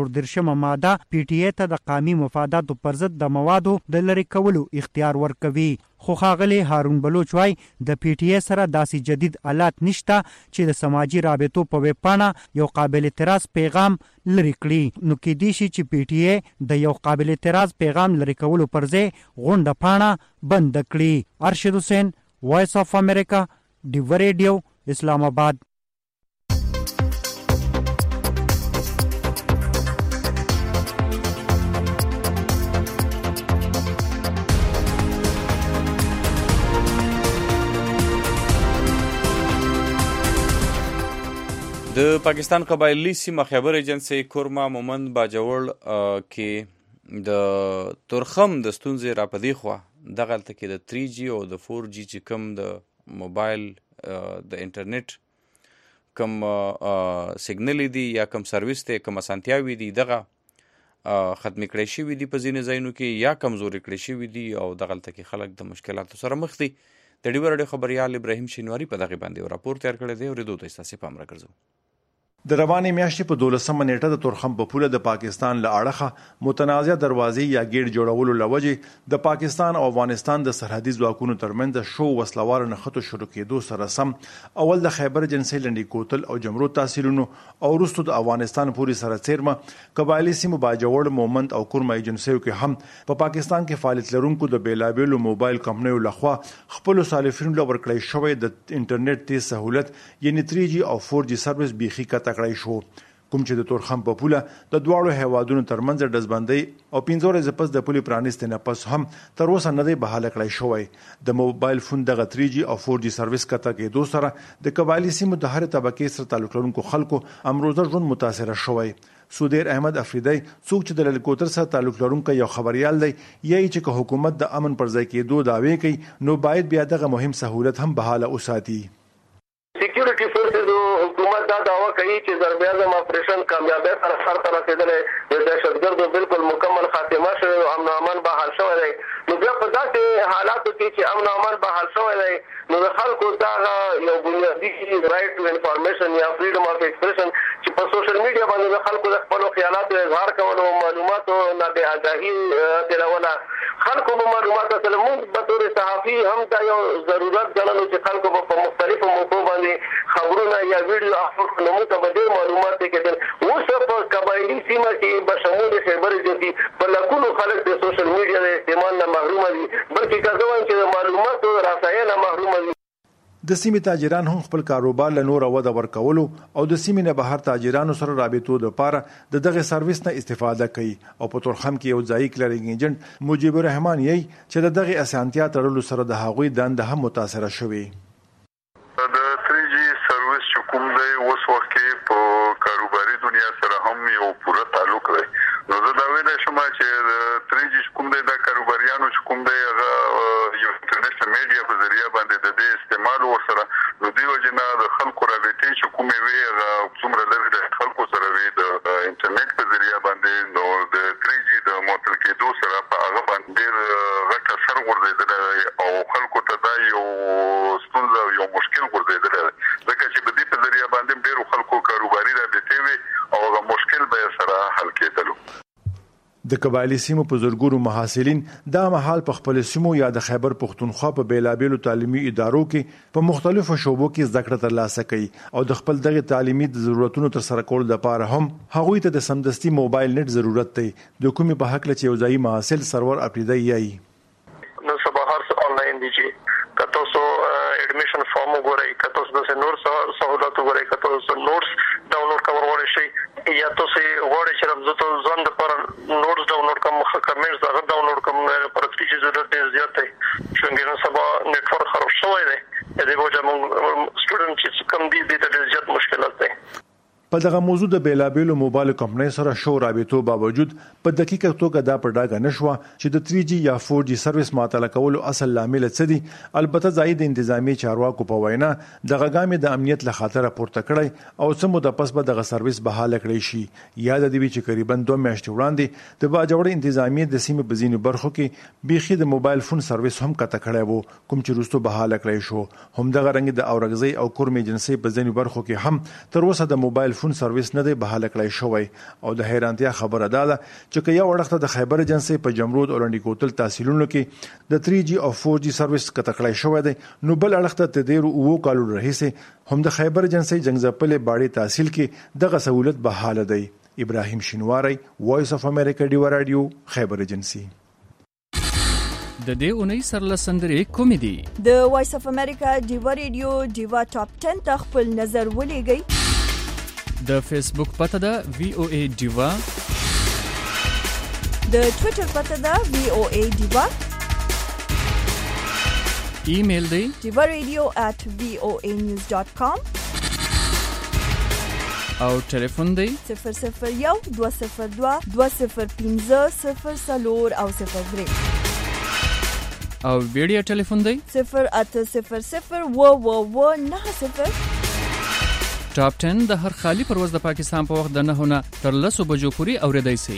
Speaker 15: 14 ماده پی ټی اے ته د قومي مفاداتو پر ضد د موادو د لری کولو اختیار ورکوي. خو ښاغلی هارون بلوچ وايي د پی ټی اے سره داسې جدید آلات نشته چې د سماجی رابطو په وپاڼه یو قابل اعتراض پیغام لری کړي نو کېدی شي چې پی ټی اے د یو قابل اعتراض پیغام لری کولو پر ځای غونډه پاڼه بند کړي. ارشد حسین، وایس اف امریکا، ډیو ریډیو، اسلام آباد.
Speaker 3: د پاکستان قبایلی سیمه خیبر ایجنسی کورما مومند باجوړ کې د تورخم د ستونزې راپدې خوا دغلته کې د 3G او د 4G چې کوم د موبایل د انټرنیټ کوم سیګنل دی یا کوم سرویس ته کوم اسانتیاوي دي دغه ختم کړی شوي دي په ځینې ځایونو کې یا کمزوري کړی شوي دي او دغلته کې خلک د مشکلاتو سره مخ دي. د ډیو رادیو خبريال ابراهیم شینواری په دغه باندې راپور تیار کړی دی او ردو ته تاسو پام راکړو.
Speaker 17: د روانې میاشتې په 12مه نیټه د تورخم په پوله د پاکستان له اړخه متنازع دروازې یا ګیټ جوړولو لوجې د پاکستان او افغانستان د سرحدي ځواکونو ترمنځ د شو وسلوال نښتو شروع کېدو سره سم اول د خیبر ایجنسۍ لنډي کوتل او جمرود تحصیلونو او وروسته د افغانستان پورې سره څیرمه قبایلي سیمو باجوړ مومند او کورما ایجنسیو کې هم په پاکستان کې فعالیت لرونکو د بیلابیلو موبایل کمپنیو لخوا خپل صارفینو له ورکړی شوی د انټرنیټ تیز سہولت یعنی 3G او 4G سرویس بیخي کته کړی شو، کوم چې د تورخم په پوله د دواړو هیوادونو ترمنځ ډزبندۍ او 15 ورځې پس د پولې پرانیستې نه پس هم تر اوسه نه دی بحاله کړی شوی. د موبایل فون دغه 3G او 4G سرویس کته کېدو سره د قبایلي سیمو د هر طبقې سره تعلق لرونکو خلکو امروزه ژوند متاثره شوی. سودیر احمد افریدی څوک چې د للکوتر سره تعلق لرونکو یو خبريال دی یی چې حکومت د امن پر ځای کېدو داوی کوي نو باید بیا دغه مهم سہولت هم بحاله وساتي.
Speaker 18: سکیورټي فورسز حکومت دا دعوا کوي چې ضرب اعظم اپریشن کامیابی سره سر ته رسیدلی د دهشتګردو بالکل مکمل خاتمه شوی او امن امان بحال شوی دی. نو بیا په داسې حالاتو کې چې امن امان بحال شوی دی نو د خلکو دا یو بنیادي رائټ ټو انفارمیشن یا فریډم اف ایکسپریشن چې په سوشل میډیا باندې د خلکو د خپل خیالاتو اظهار کول او معلوماتو نه به آگاهي تلونه خلکو په معلوماتو سره موږ به تور صحافي هم دا یو ضرورت ګڼلو چې خلکو په مختلفو موضوع باندې خبرونه یا ویډیو اپلوډ کړو نو ته به ډېر معلومات کېدل. اوس په قبایلي سیمه کې بشمول خیبر ایجنسي په لکونو خلک د سوشل میډیا د استعمال نه محروم دي بلکې که زه وایم چې د معلوماتو رسایۍ نه محروم دي.
Speaker 17: د سیمې تاجران هم خپل کاروبار له نور وده ورکولو او د سیمې نه بهر تاجرانو سره رابطو لپاره د دغه سرویس نه استفاده کوي او په تورخم کې یو ځای کلرینګ ایجنټ مجيب الرحمن یی چې د دغه اسانتیا ترلو سره د هغوی دند هم متاثر شوی.
Speaker 19: د 3G سرویس چې کوم دی اوس وخت کې په کاروباري دنیا سره هم یو پوره تعلق دی. نو زه دا ویلی شم چې د 3G کوم دی د کاروباریانو چې کوم دی هغه یو انټرنیټ میډیا په ذریعہ باندې د دې استعمال ورسره نو دی وجنه د خلکو رابطې چې کومې وي هغه څومره لري د خلکو سره وي د انټرنیټ په ذریعہ باندې نو د 3G د معطل کېدو سره په هغه باندې غټ اثر ورځېدلی او خلکو ته دا یو ستونزه یو مشکل ورځېدلی ځکه چې په دې په ذریعہ باندې ډېرو خلکو کاروباري رابطې وي او هغه مشکل به یې سره حل کېدلو.
Speaker 17: د قبایلي سیمو په زرګونو محصلین دا مهال په خپل سیمو یا د خیبر پښتونخوا په بیلابیلو تعلیمي ادارو کې په مختلفو شوبو کې زده کړه ترلاسه کوي او د خپل دغه تعلیمي ضرورتونو تر سره کول لپاره هم هغوی ته د سمدستي موبایل نت ضرورت دی. د کومې په حق لچ یو ځای محصل سرور اپریدي یي
Speaker 18: نو سبا هر څه آنلاین دي چې کته سو اډمیشن فارم وګورئ کته سو د نور سہولت وګورئ کته سو نوټس ډاونلوډ کول شي یا تاسو غواړئ چې رمزته ځان د پر نوټس ډاونلوډ کوم کمنټس دا ډاونلوډ کوم پر اکټیویټیز ضرورت ډېر زیات دی څنګه سبا نتورک خراب شوی دی د دې وجه موږ سټوډنټ چې کم دي د ډېر زیات مشکلات دي.
Speaker 17: په دغه موضوع د بیلابیلو موبایل کمپنۍ سره شو رابطو باوجود په دقیقه توګه دا په ډاګه نشوه چې د 3G یا 4G سرویس معطل کولو اصل لامل څه دي. البته زاید انتظامی چارواکو په وینا دغه ګامې د امنیت له خاطر پورته کړی او څه موده پس به دغه سرویس بحاله کړی شي. یاد دی چې تقریبا 2 میاشتې وړاندې د باجوړ انتظامی د سیمې په ځینو برخو کې بيخي د موبایل فون سرویس هم کته کړی وو کوم چې وروسته بحاله کړی شو. هم دغه رنګ د اورغزي او کورم ایجنسي په ځینو برخو کې هم تر اوسه د موبایل فون سرویس نه دی بحاله کړی شوی او د حیرانتیا خبره ده چې که یو وړخته د خیبر ایجنسي په جمرود او لنډي کوتل تحصیلونو کې د 3G او 4G سرویس کته کړی شوی دی نو بل وړخته ته ډیر وو کالو رهیسه هم د خیبر ایجنسي جنگزپل باړي تحصیل کې دغه سہولت بحاله دی. ابراهیم شینواری وایس اف امریکا ډیو رادیو خیبر ایجنسي.
Speaker 20: د دې اونۍ سرلسندرې کومې دي؟
Speaker 1: د وایس اف امریکا ډیو رادیو ډیوا ټاپ 10 ته خپل نظر ولېږئ.
Speaker 20: د فیسبوک پته ده VOA ډیوا.
Speaker 1: د ټوئیټر پته ده VOA ډیوا.
Speaker 20: ایمیل دی
Speaker 1: diva@voanews.com
Speaker 20: او ټلیفون دی
Speaker 1: 001 202 205 0 او 03
Speaker 20: او ویډیو ټلیفون دی
Speaker 1: 0800 90
Speaker 20: ټاپ 10 د هر خالی پرواز د پاکستان په وخت د 9 نه تر 10 بجو پورې اوریدای شي.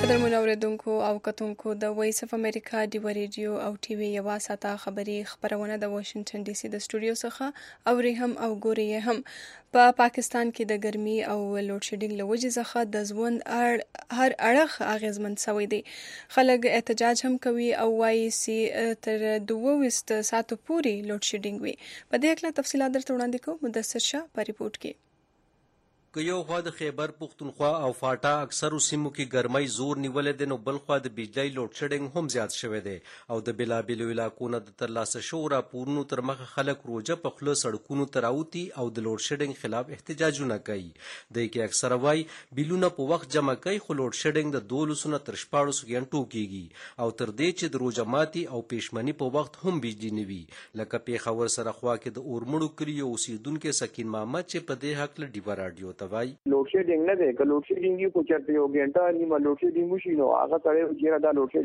Speaker 2: قدرمن اوریدونکو او کتونکو د وایس اف امریکا ډیو ریډیو او ټي وي یو ساته خبري خبرونه د واشنگټن ډي سي د سټوډیو څخه اوري هم او ګوري هم په پاکستان کې د ګرمي او لوډ شیډینګ لوجې څخه د ژوند هر اړخ اغیزمن شوی دی. خلک احتجاج هم کوي او وايي چې تر 22 ساعتو پورې لوډ شیډینګ وي. په دې اړه تفصیلات درته وړاندې کوم مدثر شاه په ریپورت کې.
Speaker 21: که یو خوا د خیبر پختونخوا او فاټا اکثرو سیمو کې ګرمۍ زور نیولې ده، نو بل خوا د بجلی لوډ شیډینګ هم زیات شوی دی او د بېلابېلو علاقو نه د ترلاسه شوو راپورونو تر مخه خلک روژه په خوله سړکونو ته راوتي او د لوډ شیډینګ خلاف احتجاجونه کوي. دی کې اکثره وایي بیلونه په وخت جمع کوي، خو لوډ شیډینګ د 12 نه تر 14 غنټو کېږي او تر دې چې د روژه ماتي او پیشمني په وخت هم بجلی نه وي. لکه پېښور سره خوا کې د اورمړو کلیو اوسېدونکي سکین محمد چې په دې هکله ډیوه راډیو ته وایي
Speaker 22: لوډ شیډینګ نه دی. که لوډ شیډینګ یو چېرته یو غنټه نیمه لوډ شیډینګ وشي نو هغه سړی چېرې دا لوډ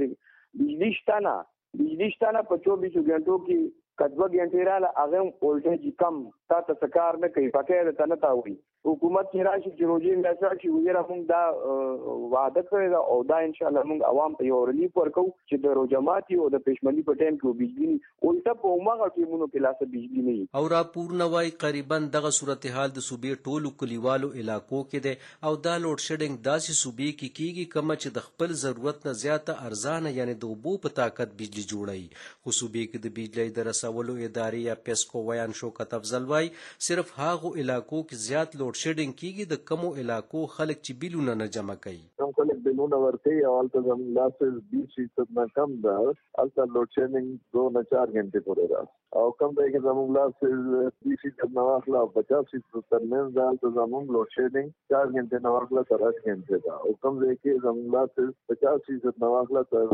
Speaker 22: شیډینګ بجلی شته نه په 24 غنټو کې که 2 غنټې راله هغه هم وولټیج کم تا ته څه کار نه کوي، پکې درته نه تاوړي. حکومت چې راشي چې روژې میاشت راشي ویره موږ دا وعده کړې ده او دا انشاءالله موږ عوام ته یو ریلیف ورکوو چې د روژه ماتي او د پیشمني په ټایم کې بجلي نه الټه په هماغه ټیمونو کې لاسه بجلي نه وي.
Speaker 21: او راپورونه وایي قریبا دغه صورتحال د صوبې ټولو کلیوالو علاقو کې دی او دا لوډ شیډینګ داسې صوبې کې کیږي کومه چې د خپل ضرورت نه زیاته ارزانه یعنی د اوبو په طاقت بجلي جوړوي. خو صوبې کې د بجلۍ د رسولو ادارې یا پیسکو ویان شوکت افضل وایي صرف هغو علاقو کې زیات لوډ شیډینګ کیږي د کمو علاقو خلک چې بیلونه نه جمع کوي.
Speaker 23: کوم خلک بیلونه ورکوي او هلته زموږ لاسز 20% نه کم ده، هلته لوډ شیډینګ 2 نه 4 غنټې پورې ده او کم ځای کې زموږ لاسز 20% نه واخله او 50% ترمنځ ده، هلته زموږ لوډ شیډینګ 4 غنټې نه واخله تر 8 غنټې ده او کم ځای کې زموږ لاسز 50% نه واخله تر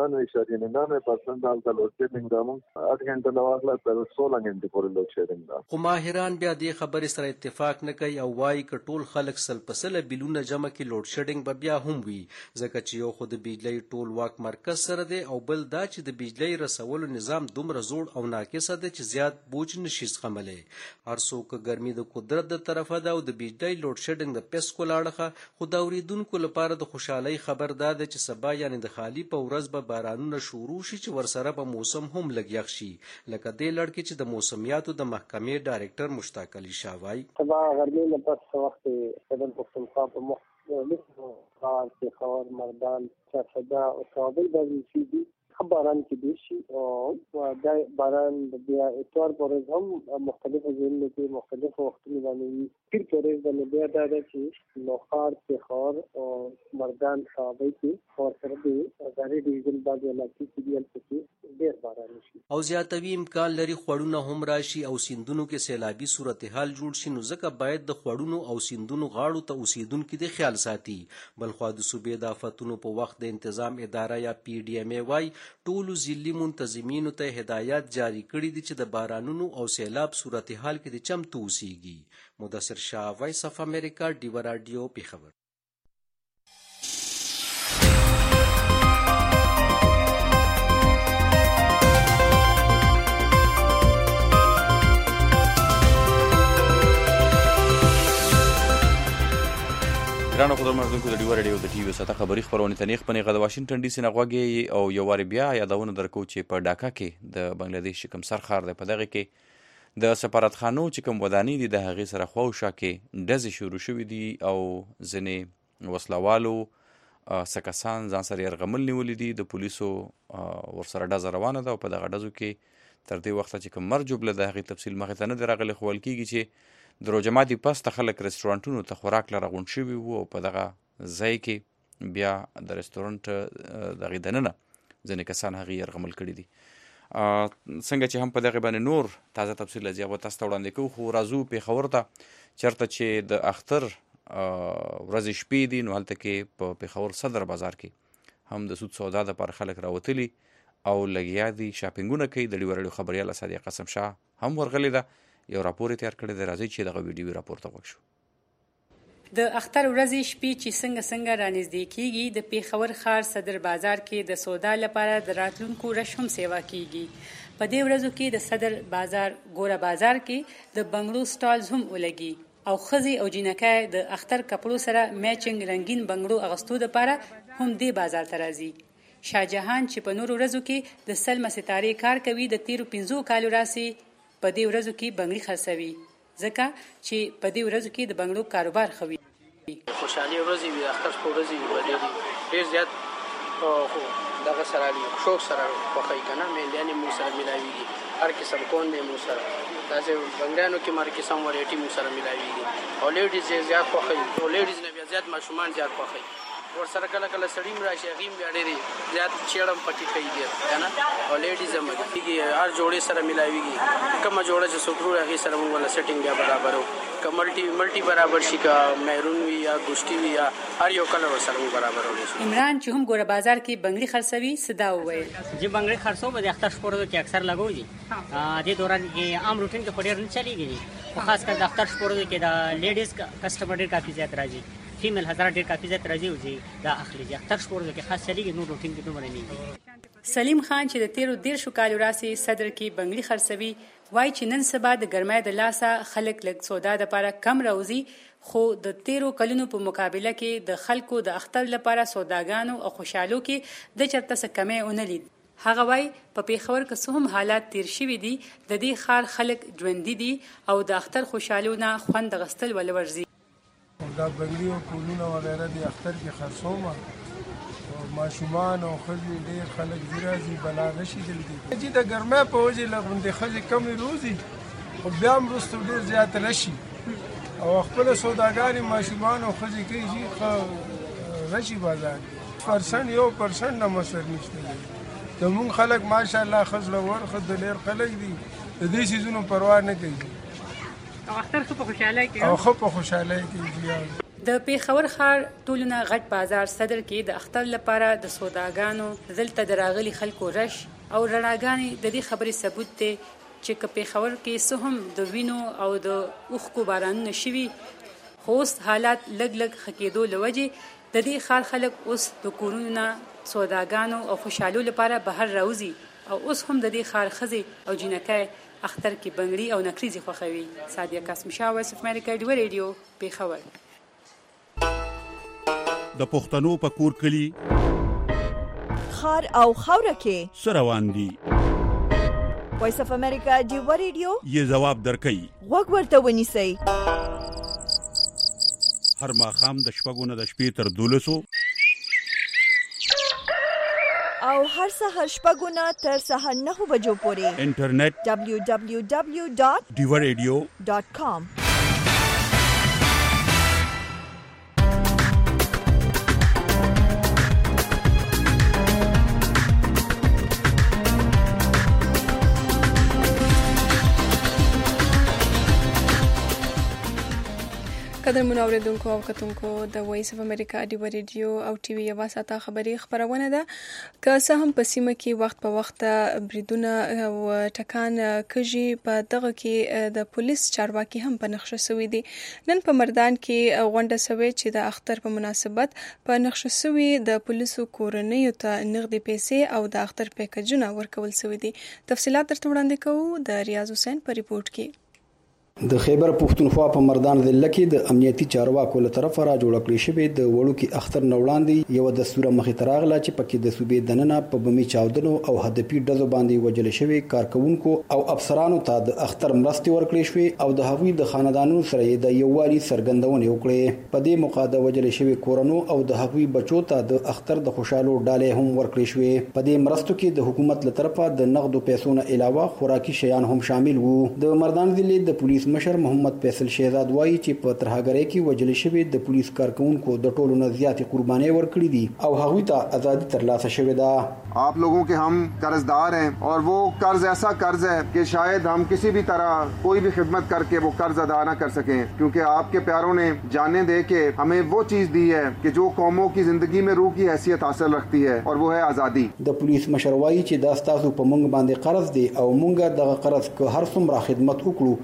Speaker 23: 99.99% هلته لوډ شیډینګ زموږ 8 غنټې نه واخله تر 16 غنټې پورې لوډ شیډینګ ده.
Speaker 21: خو ماهران بیا دې خبرې سره اتفاق نه کوي او وایي که ټول خلک سل په سله بیلونه جمع کړي لوډ شیډینګ به بیا هم وي، ځکه چې یو خو د بجلۍ ټول واک مرکز سره دی او بل دا چې د بجلۍ رسولو نظام دومره زوړ او ناقصه دی چې زیات بوج نشي زغملی. هر څوک ګرمي د قدرت د طرفه ده او د بجلۍ لوډ شیډینګ د پیسکو له اړخه، خو د اورېدونکو لپاره د خوشحالۍ خبر دا ده چې سبا یعنی د خالي په ورځ به بارانونه شروع شي چې ورسره به موسم هم لږ یخ شي. لکه دې لړ کې چې د موسمیاتو د محکمې ډایرکټر مشتاق علي شاه وایي
Speaker 24: سبا غرمې نه پس وخت خیبر پختونخوا په مختلفو ښار پېښور مردان چارسده او کابل باندې چې باران کې دی شي او دا باران بیا اتوار پورې هم مختلفو ځایونو کې مختلفو وختونو باندې وي. پیر پورې باندې بیا دا ده چې نوښار پېښور او مردان کابل کې او سره د هزارې ډیویژن بعضې علاقې کې دي هلته کې ډېر باران شي
Speaker 21: او زیاتوي امکان لري خوړونه هم راشي او سیندونو کې سیلابي صورتحال جوړ شي. نو ځکه باید د خوړونو او سیندونو غاړو ته اوسېدونکي د خیال ساتي. بلخوا د صوبې د آفتونو په وخت د انتظام اداره یا PDMA وایي ټولو ضلعي منتظمینو ته هدایات جاری کړي دي چې د بارانونو او سیلاب صورتحال کې د چمتو اوسېږي. مدثر شاه، وایس اف امریکا، ډیوه راډیو، پېښور.
Speaker 3: ګرانو قدرمنونکو د ډیوه راډیو د ټي وي ساته خبري خپرونې ته نیغ په نیغه د واشنګټن ډي سي نه غوږی او یو وارې بیا یادونه درکو چې په ډاکا کې د بنگلادیش کوم سرخار دی، په دغه کې د سفارتخانو چې کوم ودانۍ دي د هغې سره خواوشا کې ډزې شروع شوي دي او ځینې وسلوالو څه کسان ځان سره یرغمل نیولي دي. د پولیسو ورسره ډزه روانه ده او په دغه ډزو کې تر دې وخته چې کوم مرجوب له د هغې تفصیل مخې ته نه دی راغلی، خو ویل کېږي چې د روژه ماتي پس ته خلک رستورانټونو ته خوراک له راغونډ شوي وو او په دغه ځای کې بیا د رستورانټ دغې دننه ځینې کسان هغې یرغمل کړي دي. څنګه چې هم په دغې باندې نور تازه تفصیل لږ به تاسو ته وړاندې کوو، خو راځو پېښور ته چېرته چې د اختر ورځې شپې دي، نو هلته کې په پېښور صدر بازار کې هم د سود سودا دپاره خلک راوتلي او لګیا دي شاپینګونه کوي. د ډیوه راډیو خبریاله صادقه قسم شاه هم ورغلې ده، یو راپور تیار کړی دی. راځئ چې دغه ویډیو راپور ته غوږ شو.
Speaker 25: د اختر ورځې شپې چې څنګه رانږدې کیږي، د پېښور ښار صدر بازار کې د سودا لپاره د راتلونکو رش هم سیوا کیږي. په دې ورځو کې د صدر بازار ګوره بازار کې د بنګلو سټالز هم ولګي. او خزي او جنکای د اختر کپړو سره میچنګ رنگین بنگړو اغستو د پاره هم دې بازار ته راځي. شاهجهان چې په نورو ورځو کې د سلمه ستارې کار کوي د تیرو 15 کالو راسي په دې ورځو کې بنگړي خرڅوي ځکه چې په دې ورځو کې د بنگړو کاروبار خوي.
Speaker 4: خوشحالي ورځي وي اختر ورځي ډېر زیات خو دغه سره شوق سره خوښي کنه مېلیانې مو سره ملاويږي هر قسم کون به مو سره داسې بنگړانو کې مار قسم ورېټي مو سره ملاويږي او لیډیز زیات خوښي او لیډیز نه بیا زیات ماشومان زیات خوښي ور سره کله کله سړی راشي غیم بیا ډېری زیات چېړم پټي کوي دی کنه او لیډیز هم دي هر جوړې سره ملاويږي کومه جوړه چې سوکرو هغه سره موږ ولا سیټینګ بیا برابرو کملټي برابر شي کا مېرون وی یا ګوشتي وی یا هر یو کلر سره برابر ولې.
Speaker 25: عمران چې هم ګوره بازار کې بنگړي خرڅوي صدا وویل
Speaker 5: چې بنگړي خرڅو به د اختر شپورو کې اکثر لګوي دي دوران کې عام روټین کې خوري نه چلیږي او خاص کر د اختر شپورو کې د لیډیز کسٹمر ډېر کافي زیات راځي فیمیل حضرات ډېر کافي زیات راځي او چې دا اخلي اختر شپورو کې خاص چلیږي نو روټین کې دومره نه.
Speaker 25: سلیم خان چې د تیرو 13 کالو راسي صدر کې بنگړي خرڅوي وای چې نن سبا د ګرمای د لاسه خلک لږ سودا د لپاره کم راوځي خو د 13 کلونو په مقابله کې د خلکو د اختر لپاره سوداګانو او خوشحالو کې د چرته څه کمې ونه لید. هغه وای په پیښور کې څه هم حالات تیر شوي دي د دې خار خلک ژوندۍ دي او د اختر خوشحالو نه خوند غستل ول ورزي.
Speaker 6: دا بنگړي او کولونه وغیرہ د اختر کې خرڅومه ماشومان او خزي ډېر خلک زیرازي بلاغه شي دلته چې د ګرمه په وجه لغوندې خزي کم روزي او بیا هم رستو ډېر زیات رشي او خپل سوداګانې ماشومان او خزي کوي چې رشي بازار 1% نه مسر نشته د مون خلک ماشاءالله خزله ورخه د لیر خلک دي د دې سيزونو پروا نه کوي
Speaker 25: او اختر خو په خوشاله کې
Speaker 6: او خو په خوشاله کې
Speaker 25: د پیښور ښار ټولونه غټ بازار صدر کې د اختر لپاره د سوداګانو دلته دراغلي خلکو رش او رڼاګانې د دې خبرې ثبوت دی چې په پیښور کې څه هم د وینو او د اوښکو بارانونه شوي خو اوس حالات لږ خکېدو لوجې د دې ښار خلک اوس د کورونو نه سوداګانو او خوشحالو لپاره بهر راوځي او اوس هم د دې ښار ښځې او جنکۍ اختر کې بنگړي او نکریزي خوښوي. سادیه قاسمشاه وایس اف امریکا ډیو ریډیو پیښور.
Speaker 7: د پښتنو په کور کلی
Speaker 1: خار او خاوره کې
Speaker 7: سروان دي
Speaker 1: وایس اف امریکا ډیو ریډیو
Speaker 7: یې جواب درکړي
Speaker 1: وګ ورته ونیسئ
Speaker 7: هر ماښام د شپږو نه د شپې تر 12
Speaker 1: او هر سحر شپږو نه تر سحر 9 بجو پورې
Speaker 7: انټرنیټ
Speaker 1: www.diwaradio.com
Speaker 2: قدر منوریدونکو او کتونکو د وایس اف امریکا ډیو ریډیو او ټي وي یوه ساته خبري خبرونه ده که څه هم په سیمه کې وخت په وخت بریدونه او ټکان کږي په دغه کې د پولیس چارواکي هم په نقشه سوي دي. نن په مردان کې غونډه سوي چې د اختر په مناسبت په نقشه سوي د پولیسو کورنیو ته نغدي پیسې او د اختر پیکجونه ورکول سوي دي. تفصيلات درته وړاندې کوو د ریاض حسین په ریپورت کې.
Speaker 9: د خیبر پښتونخوا په مردان ضلع کې د امنیتي چارواکو له طرفه را جوړ کړی شوی د وړو کې اختر نوړاندې یو د سوره مخې تراغله چې پکې د صوبې دننه په بمي چاودنو او هدفي ډزو باندې وجل شوی کارکونکو او افسرانو ته د اختر مرستې ورکړې شوې او د هغوی د خاندانونو سره د یووالي څرګندونه وکړې. په دې موقع د وجل شوی کورونو او د هغوی بچو ته د اختر د خوشالو ډالۍ هم ورکړې شوې. په دې مرستو کې د حکومت له طرفه د نقدو پیسو نه علاوه خوراکي شیان هم شامل وو. د مردان ضلع د پولیس مشر محمد فیصل شهزاد وایي چې په ترهګرۍ کې وجل شوی د پولیس کارکونکو د ټولو نه زیاتې قربانۍ ورکړې دي او هغوی ته ازادي ترلاسه شوې ده.
Speaker 26: आप लोगों के हम कर्जदार हैं और वो कर्ज ऐसा कर्ज है कि शायद हम किसी भी तरह कोई भी खिदमत करके वो कर्ज अदा न कर सकें, क्योंकि आपके प्यारों ने जाने दे के हमें वो चीज दी है कि जो कौमों की जिंदगी में रूह की हैसियत हासिल रखती है और वो है आज़ादी.
Speaker 9: د پولیس مشر وایي چې دا ستاسو په مونږ باندې قرض دی او مونږ دغه قرض که هر څومره خدمت وکړو نشو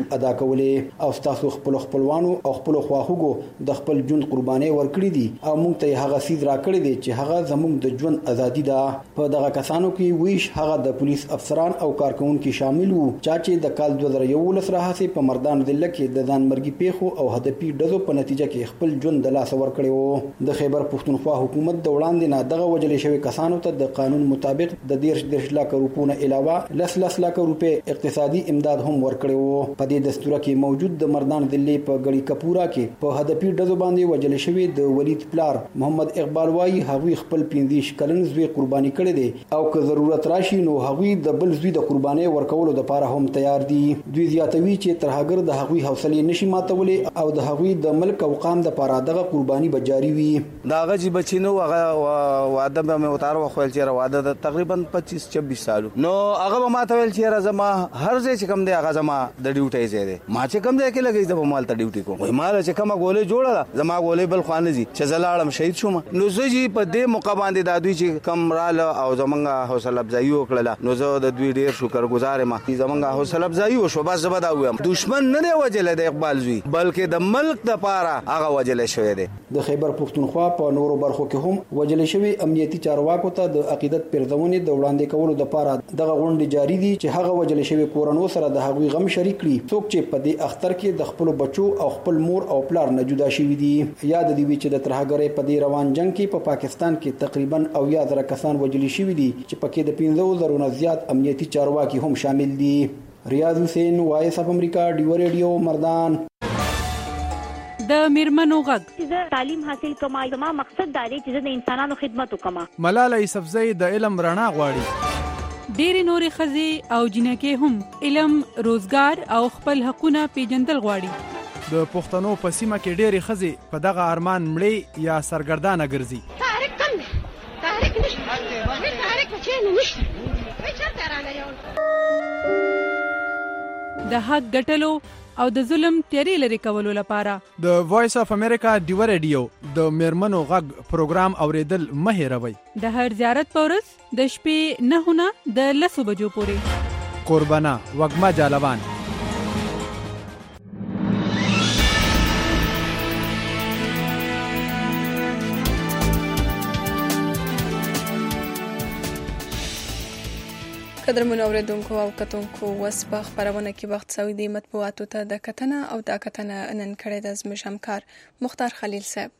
Speaker 9: نشو ادا کولې او تاسو خپلوانو او خپل خواخوږو د خپل ژوند قرباني ورکړي دي او موږ ته هغه سیز راکړي دي چې هغه زموږ د ژوند ازادي ده. په دغه کسانو کې ویش هغه د پولیس افسران او کارکونکو شامل وو چې د کال 2011 راهیسې په مردان ضلع کې د ځانمرګي پیښو او هدفي ډزو په نتیجه کې خپل ژوند د لاس ور کړی وو. د خیبر پښتونخوا حکومت د وړاندې نه دغه وجلې شوی کسانو ته د قانون مطابق د 10 لک روپیو نه علاوه 10 لک روپۍ اقتصادي امداد هم ورکړی وو. په دې دستور کې موجود د مردان ضلع په غړي کپورا کې په هدفي ډزو باندې وجلې شوی د ولید پلار محمد اقبال وایي هغوی خپل 15 کلن زوی قرباني کړی دی او که ضرورت راشي نو هغوی د بل زوی د قرباني ورکولو لپاره هم تیار دي. دوی زیاتوي چې ترهګر د هغوی حوصله نشي ماتولې او د هغوی د ملک او قام د لپاره دغه قرباني به جاری وي.
Speaker 8: دا غجی بچینو هغه واده به مې وتار وخول چې واده د تقریبا 25-26 سالو نو هغه ما ته ویل چې زما هر ځای چې کم دی هغه زما د ډیوټي ځای دی ما چې کم دی کې لګی د مال ته ډیوټي کوم وای مال چې کومه ګولې جوړه زما ګولې بل خوانه دي چې زلاړم شهید شوم نو زه په دې موقع باندې د دوی چې کم رال او زمونږه حوصله افزایی وکړه نو زه د دوی ډیر شکرګزار یم چې زمونږه حوصله افزایی وشو بس زبر دا وایم دشمن نه دی وجل د اقبال زوی بلکې د ملک د پاره هغه وجل شوی دی.
Speaker 9: د خیبر پښتونخوا په نورو برخو کې هم وجل شوی امنیتي چارواکو ته د عقیدت پرځونې د وړاندې کولو لپاره دغه غونډه جاری دي چې هغه وجل شوی کورنو سره د هغوی غم شریک کړي څوک چې په دې اختر کې د خپل بچو او خپل مور او پلار نه جدا شوی دي. یاد دی چې د ترهګرۍ په دې روان جنگ کې په پاکستان کې تقریبا 9000 کسان وجل شوی دي چې پکې د 15,000 نه زیات امنیتي چارواکي هم شامل دي. ریاض حسین وایس اف امریکا ډیو ریډیو مردان.
Speaker 25: د میرمنو غږ
Speaker 10: چې تعلیم حاصل کوم زما مقصد دا دی چې د انسانانو خدمت وکم.
Speaker 11: ملاله یوسفزۍ د علم رڼا غواړي.
Speaker 25: ډېری نورې ښځې او جنکې هم علم روزګار او خپل حقونه پیژندل غواړي.
Speaker 11: د پښتنو په سیمه کې ډېری ښځې په دغه ارمان مړې یا سرګردانه ګرځي.
Speaker 12: تحریک کم دی تحریک نشته تحریک چېرې نشته چېرته راغلی یو
Speaker 25: د حق ګټلو او د ظلم تیری لري کولو لپاره
Speaker 11: د وایس اف امریکا ډیو ریډیو د میرمنو غږ پروګرام اوریدل مه هېروئ.
Speaker 25: د هر زیارت په ورځ د شپې 9 نه د 10 بجو پورې.
Speaker 11: قربانه وږمه جالبان.
Speaker 2: قدرمنو اوریدونکو او کتونکو وس په خبرونه کې وخت سعودي مطبوعاتو ته د کتنه او د کتنه نن کړی د زموږ همکار مختار خلیل صاحب.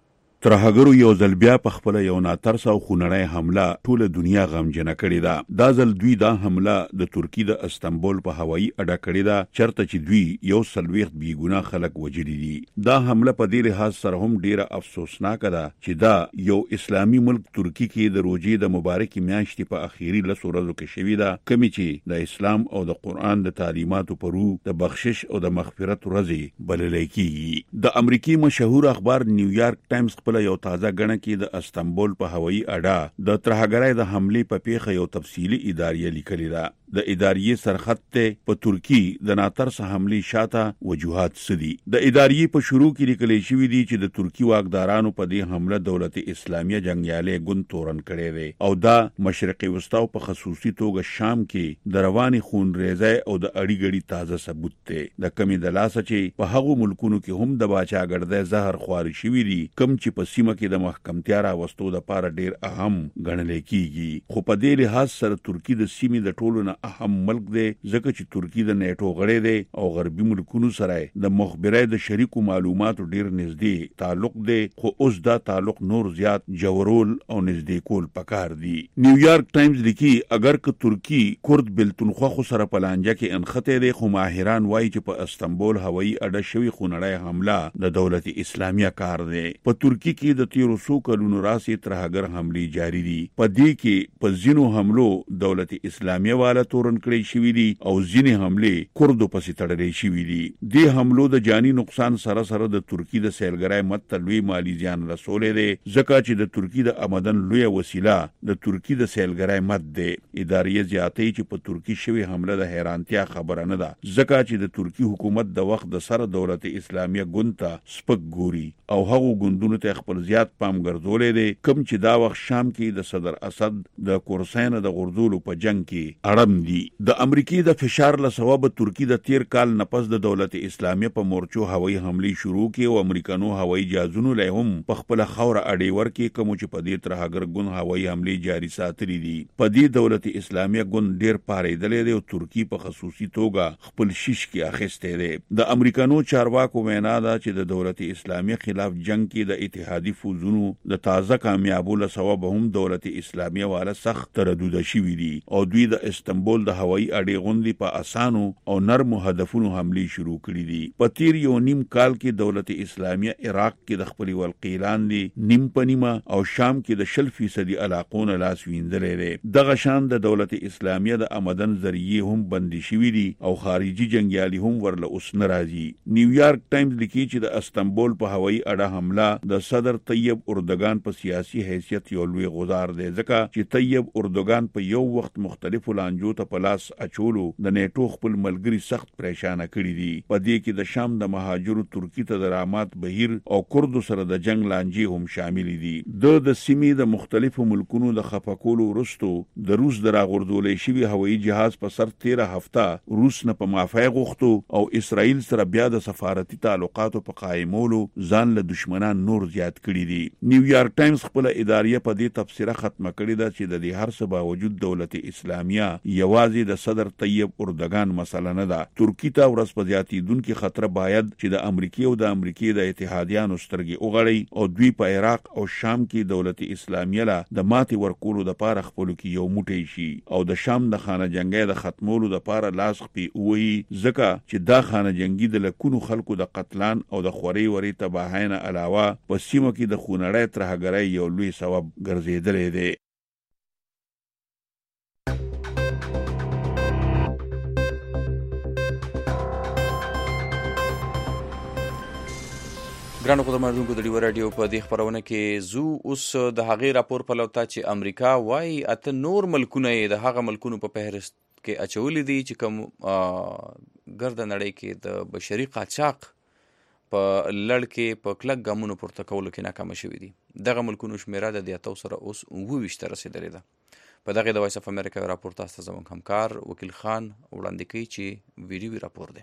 Speaker 7: ترهګرو یو ځل بیا په خپل یو ناترس او خونړی حمله ټوله دنیا غمجنه کړې ده. دا ځل دوی دا حمله د ترکی د استنبول په هوایي اډه کړې ده چرته چې دوی یو سلويخت بیګونه خلک وجلی دي. دا حمله په دې لحاظ سره هم ډیره افسوسناک ده چې دا یو اسلامي ملک ترکی کې د روزې د مبارکي میاشتې په اخیری لسو ورځو کې شوې ده کمی چې د اسلام او د قران د تعلیماتو پرو د بخشش او د مغفرت ورځې بلل کېږي. د امریکای مشهور اخبار نیویارک ټایمز یو تازه غنه کې د استنبول په هوایي اډه د ترهګرۍ د حملې په پیښه یو تفصیلی اداریه لیکلې ده. د اداریه سرخط ته په ترکی د ناترس حملې شاته وجوهات سدي. د اداریه په شروع کې لیکل شوی دی چې د ترکی واکدارانو په دې حمله دولت اسلامیه جنگیالي ګوند تورن کړي دي او دا مشرقي وسطا په خصوصي توګه شام کې د رواني خونریزۍ او د اړیګړي تازه ثبوت دی. د کمی د لاسه چې په هغو ملکونو کې هم د باچاګردۍ زهر خواري شوی دي کم چې په سیمه کې د محکمتیا راوستو لپاره ډیر اهم ګڼل کېږي. خو په دې لحاظ سره ترکی د سیمې د ټولو نه اهم ملک دی ځکه چې ترکی د نیټو غړی دی او غربي ملکونو سره د مخبرۍ د شریکو معلوماتو ډیر نږدې تعلق دی خو اوس دا تعلق نور زیات جوړول او نږدې کول پکار دی. نیویارک ټایمز لیکي اگر که ترکی کورد بلتونخوا خو سره پلانجه کې انخته دی خو ماهران وایي چې په استنبول هوایي اډه شوی خونړی حمله د دولت اسلامیه کار دی. په ترکی کې د 1300 کلونو راځي ترهګر حملې جاری دي. په دې کې په ځینو حملو دولت اسلامیه والا تورن کړی شوی دي او ځینې حملې کردو پسې تړلې شوی دي. دې حملو د جانی نقصان سره سره د ترکی د سیلګرای مت لوی مالی زیان رسولې دي ځکه چې د ترکی د آمدن لوی وسیله د ترکی د سیلګرای مت دی. ادارې زیاتې چې په ترکی شوی حمله د حیرانتیا خبره نه ده ځکه چې د ترکی حکومت د وخت د سره دولت اسلامیه ګوند ته سپک ګوري او هغو ګوندونو ته خپل زیات پام ګرځولې دی کوم چې دا وخت شام کې د صدر اسد د کورسین د غردولو په جنگ کې اړم دي. د امریکای د فشار له سبب ترکی د تیر کال نفس د دولت اسلامیه په مورچو هوایي حملې شروع کړي او امریکانو هوایي جهازونو له هم په خپل خوره اډې ورکې کوم چې په دې ترهګر ګوند هوایي حملې جاري ساتلې دي. په دې دولت اسلامیه ګوند ډیر پارېدلې دی او ترکی په خصوصي توګه خپل شیش کې اخیسته دی. د امریکانو چارواکو وینا ده چې د دولت اسلامیه خلاف جنگ کې د اتحادی فوجونو د تازه کامیابو له سبب هم دولت اسلامیه والا سخت تردد شوي دي او دوی د استنبول د هوایي اډې غوندي په اسانو او نرمو هدفونو حملې شروع کړې دي. په تیر یو نیم کال کې دولت اسلامیه عراق کې د خپل ولقیلان دي نیم پنیمه او شام کې د 0% علاقونو لاس وینځلې دي. دغه شان د دولت اسلامیه د آمدن ذریعہ هم بندي شوي دي او خارجي جنگیالي هم ورله اوس ناراضي. نیویارک ټایمز لیکي چې د استنبول په هوایي اډه حمله د صدر طیب اردوغان په سیاسي حیثیت یو لوی غدار دی ځکه چې طیب اردوغان په یو وخت مختلفو لانجو ته په لاس اچولو د نیټو خپل ملګری سخت پریشانه کړي دي. په دې کې د شام د مهاجرو ترکی ته د رامات بهیر او کردو سره د جنگ لانجې هم شامل دي. د سیمې د مختلفو ملکونو د خفقولو وروسته د روس د راغورځولې شوي هوایي جهاز په سر 13 هفته روس نه په معافی غوښتو او اسرائیل سره بیا د سفارتي تعلقاتو په قائمولو ځان له دشمنان نور زیات کړي دي. نیویارک ټایمز خپل اداریه په دې تبصره ختمه کړې ده چې د دې هر څه باوجود دولت اسلامیه یوازې د صدر طیب اردوغان مسله نه ده. ترکی ته ورځ په زیاتیدونکو خطر باید چې د امریکای او د امریکای د اتحادیانو سترګې وغړي او دوی په عراق او شام کې دولت اسلامیه له د ماتي ورکولو د پاره خپل کې یو موټی شي او د شام د خانه جنگي د ختمولو د پاره لاس خپي وي ځکه چې دا خانه جنگي د لکونو خلکو د قتلان او د خوري وري تباهینه علاوه په سیمه کې د خونړۍ ترهګرۍ یو لوی سبب ګرځیدلې دی.
Speaker 3: ګرانو قدرمنونکو د ډیو رادیو په دې خبرونه کې زو اوس د هغې راپور په لوتا چې امریکا وايي اته نور ملکونه د هغه ملکونو په فهرست کې اچولې دي چې کوم ګرد نړۍ کې د بشري قاچاق په لړ کې په کلک ګامونو پورته کولو کې ناکام شوي دي. دغه ملکونو شمیره د دیاتو سره اوس 29 ته رسیدلې ده. په دغه د وایس اف امریکا راپور تاسو ته زموږ همکار وکیل خان وړاندې کوي چې ویډیو راپور دی.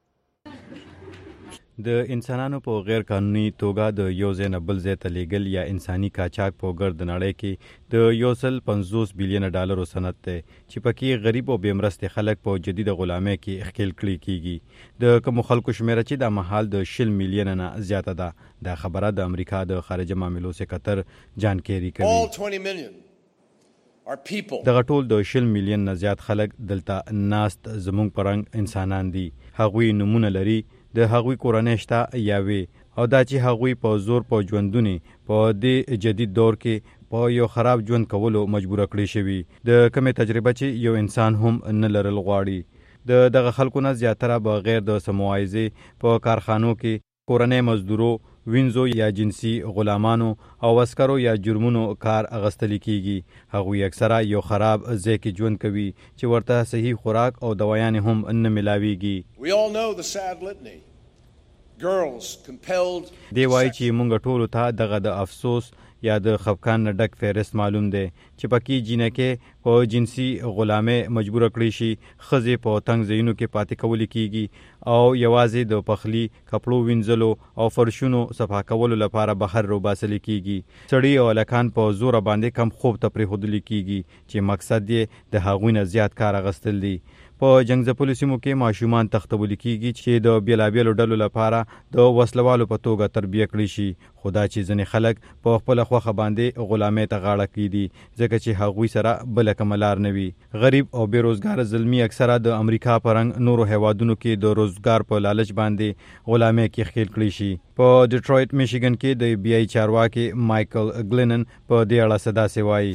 Speaker 13: د انسانانو په غیر قانوني توګه د یو ځای نه بل ځای ته لیږل یا انساني قاچاق په ګرد نړۍ کې د $150 بلین صنعت دی چې پکې غریب او بې مرستې خلک په جدید غلامۍ کې ښکیل کړي کیږي. د کومو خلکو شمیره چې د مهال د 20 میلیونه نه زیاته ده. دا خبره د امریکا د خارجه معاملو سکرټر جان کیری کوي. دغه ټول د 20 میلیون نه زیات خلک دلته ناست زموږ پرنګ انسانان دي. هغوی نمونه لري د هغوی کورنۍ شته یا وي او دا چې هغوی په زور په ژوندونی په دې جدید دور کې په یو خراب ژوند کولو مجبور کړی شوی. د کومه تجربه چې یو انسان هم نه لرل غواړي. دغه خلکو نه زیاتره بغیر د سموایزې په کارخانو کې کورنۍ مزدورو وینزو یا جنسي غلامانو او عسکرو یا جرمونو کار اغستل کیږي. هغوی اکثره یو خراب ځای کې ژوند کوي چې ورته صحیح خوراک او دوايان هم نه ملاويږي. دی وایي چې مونږ ټولو ته دغه د افسوس یا د خفقان نه ډک فهرست معلوم دی چې پکې جینکې په جنسي غلامۍ مجبور کړی شي، ښځې په تنګ ځایونو کې پاتې کول کیږي او یوازې د پخلی، کپړو وینځلو او فرشونو صفا کولو لپاره بهر روباسل کیږي. سړي او هلکان په زور باندې کم خوب ته پرېښودل کیږي چې مقصد یې د هغوی نه زیات کار اغستل دي. په جنگ ځپلو سیمو کې ماشومان تختول کیږي چې د بیلابیلو ډلو لپاره د وسلوالو په توګه تربیه کړي شي. خدا چې ځینې خلک په خپل خوخه باندې غلامۍ ته غاړه کیدي ځکه چې هغوی سره بل کوم لار نه وي. غریب او بیروزګار زلمی اکثره د امریکا پرنګ نورو هیوادونو کې د روزګار په لالچ باندې غلامۍ کې ښکیل کړي شي. په ډیټرویټ میشیګن کې د بی آی چارواکي مایکل ګلینن په دې اړه صدا سي وایي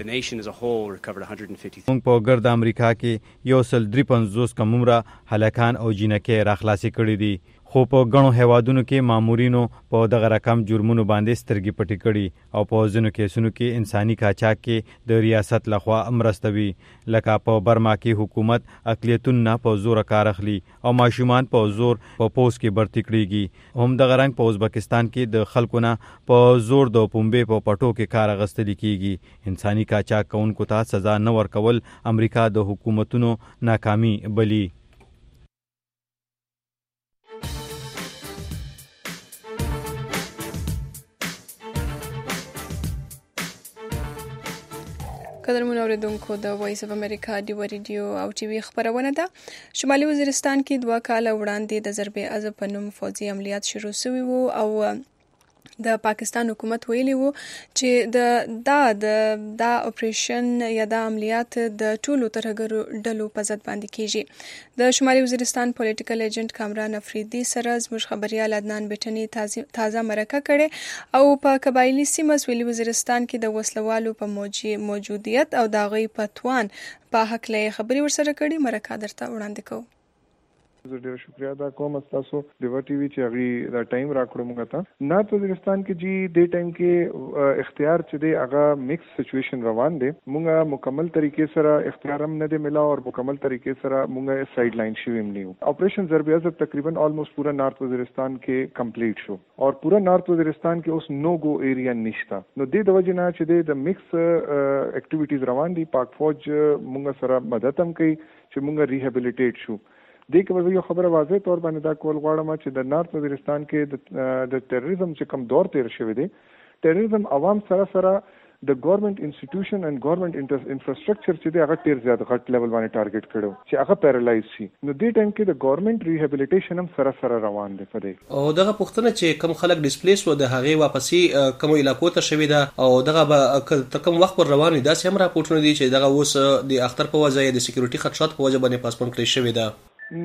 Speaker 13: موږ په ګرد امریکا کې 153 کمومره هلکان او جینکې راخلاصي کړي دي، خو په غنو هوادونو کې مامورینو په دغه رقم جرمونو باندې سترګې پټې کړي او په ځینو کیسونو کې انساني قاچاق کې د ریاست لخوا امرستوي، لکه په برما کې حکومت اقلیتونه په زور کار اخلي او ماشومان په زور په پوس کې برتی کړيږي. هم دغه رنګ په ازبکستان کې د خلکو نه په زور د پومبې په پټو کې کار اغستل کیږي. انساني قاچاق کوونکو ته سزا نه ورکول امریکا د حکومتونو ناکامي بلی.
Speaker 2: قدرمن اوریدونکو د وایس اف امریکا ډیو ریډیو او ټي وي خبرونه ده. شمالي وزیرستان کې 2 کاله وړاندې د ضرب عضب په نوم فوجي عملیات شروع شوي وو او د پاکستان حکومت ویلي وو چې دا اپریشن یا د عملیات د ټولو ترهګرو ډلو په ضد باندې کیږي. د شمالي وزیرستان پولیټیکل ایجنټ کامران افریدي سره زموږ خبريال عدنان بیٹنی تازه مرکه کړي او په قبایلی سیمه سویلي وزیرستان کې د وسلوالو په موجودیت او د غي پتوان په حق له خبري ورسره کړي. مرکه درته وړاندې کوم.
Speaker 14: زه ډیر شکریا ادا کوم تاسو د ټي وي چې هغه دا ټایم راکړو موږ ته. نارت وزیرستان کې جی د ټایم کې اختیار چې دی هغه میکس سچويشن روان دی. موږ مکمل طریقې سره اختیار هم نه دی ملا او مکمل طریقې سره موږ سایډ لاین شویم نیو. اپریشن ضرب عضب تقریبا آلموست پورا نارت وزیرستان کې کمپلیټ شو او پورا نارت وزیرستان کې اوس نو گو ایریا نشته. نو د وجه نه چې د میکس اکټیویټیز روان دي. پاک فوج موږ سره مدد هم کوي چې موږ ریهابیلیټیټ شو. دې کې به یو خبره واضح تور باندې دا کول غواړم چې د نارت وزیرستان کې د ټیرریزم چې کم دور تیر شوی دی، ټیرریزم عوام سره سره د ګورنمنت انسټیټیوشن اند ګورنمنت انفراستراکچر چې دی هغه ډیر زیات غټ لیول باندې ټارګټ کړو چې هغه پیرالایز شي. نو دې ټایم کې د ګورنمنت ریهابیلیټیشن هم سره سره روان دی په دې.
Speaker 21: او دغه پښتنه چې کم خلک ډیسپلیس و د هغه واپسی کوم علاقو ته شوی دا او دغه به کم وخت پر روان دي. دا هم راپورټونه دي چې دغه اوس د اختر په وجه د سکیورټي خدشات په وجه باندې پاسپورت کړی شوی دا.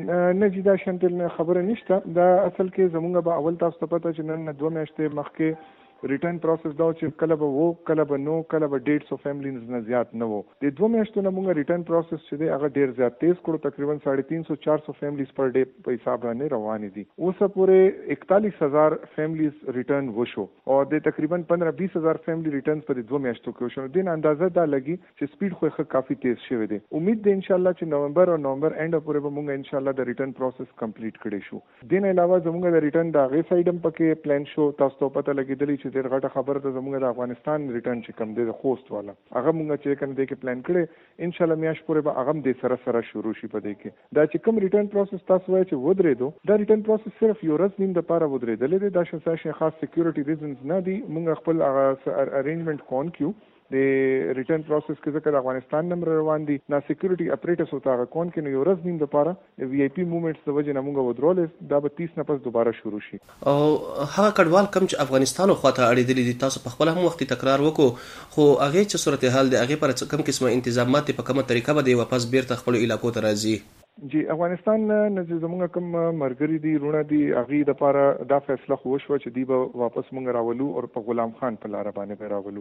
Speaker 14: نه جدا شنتل خبره نشته. دا اصل کې زمونږ به اول تاسو ته پته چې نن 2 میاشتې مخکې ریټرن پروسس دا چې کله به وو کله به نو کله به ډیټس او فیملیز نه زیات نه وو. د 2 میاشتو نه موږ ریټرن پروسس چې دی هغه ډیر زیات تیز کړو. تقریبا 350-400 فیملیز پر ډے په حساب باندې روان دي. اوس پورې 41000 فیملیز ریټرن وشو او د تقریبا 15-20 فیملی ریټرنز په 2 میاشتو کې وشو. دین اندازه دا لګي چې سپیډ خو کافي تیز شوی دی. امید ده ان شاء الله چې نومبر او نومبر اینډ پورې به موږ ان شاء الله د ریټرن پروسس کمپلیټ کړی شو. دین علاوه زموږ د ریټرن دا غي سایډم پکې پلان شو. تاسو ته پته لګیدلی چې ډیر غټه خبره زموږ د افغانستان ریټرن چې کم دی د خوست والا هغه موږ چې کنه د کې پلان کړي ان شاء الله میاش پورې به هغه د سره سره شروع شي په دې کې. دا چې کوم ریټرن پروسس تاسو وایي چې ودرېدو دا ریټرن پروسس صرف یو ورځ نیم د پاره ودرېدل دي. دا شې خاص سکیورټي ریزنز نه دي. موږ خپل ارینجمنت کون کیو د ریټرن پروسس کې ځکه افغانستان نمبر روان دي نه سکیورټي اپریټرز او هغه کون کې نو یو ورځ نیم د پاره وی آی پی موومېنټس د وجه نه موږ ودرول دا به 30 نه پس دوباره شروع شي.
Speaker 21: او هغه کډوال کم چې افغانستان خو ته اړیدل دي تاسو په خپل هم وخت تکرار وکړو خو هغه چې صورتحال دی هغه پر کم قسمه تنظیمات په کومه طریقه به دی واپس بیرته خپل علاقو ته راځي.
Speaker 14: جی افغانستان نه زموږ کوم مرګري دي رونه دي هغه د لپاره دا فیصله خو شو چې دی به واپس مونږ راولو او په غلام خان په لار باندې راولو.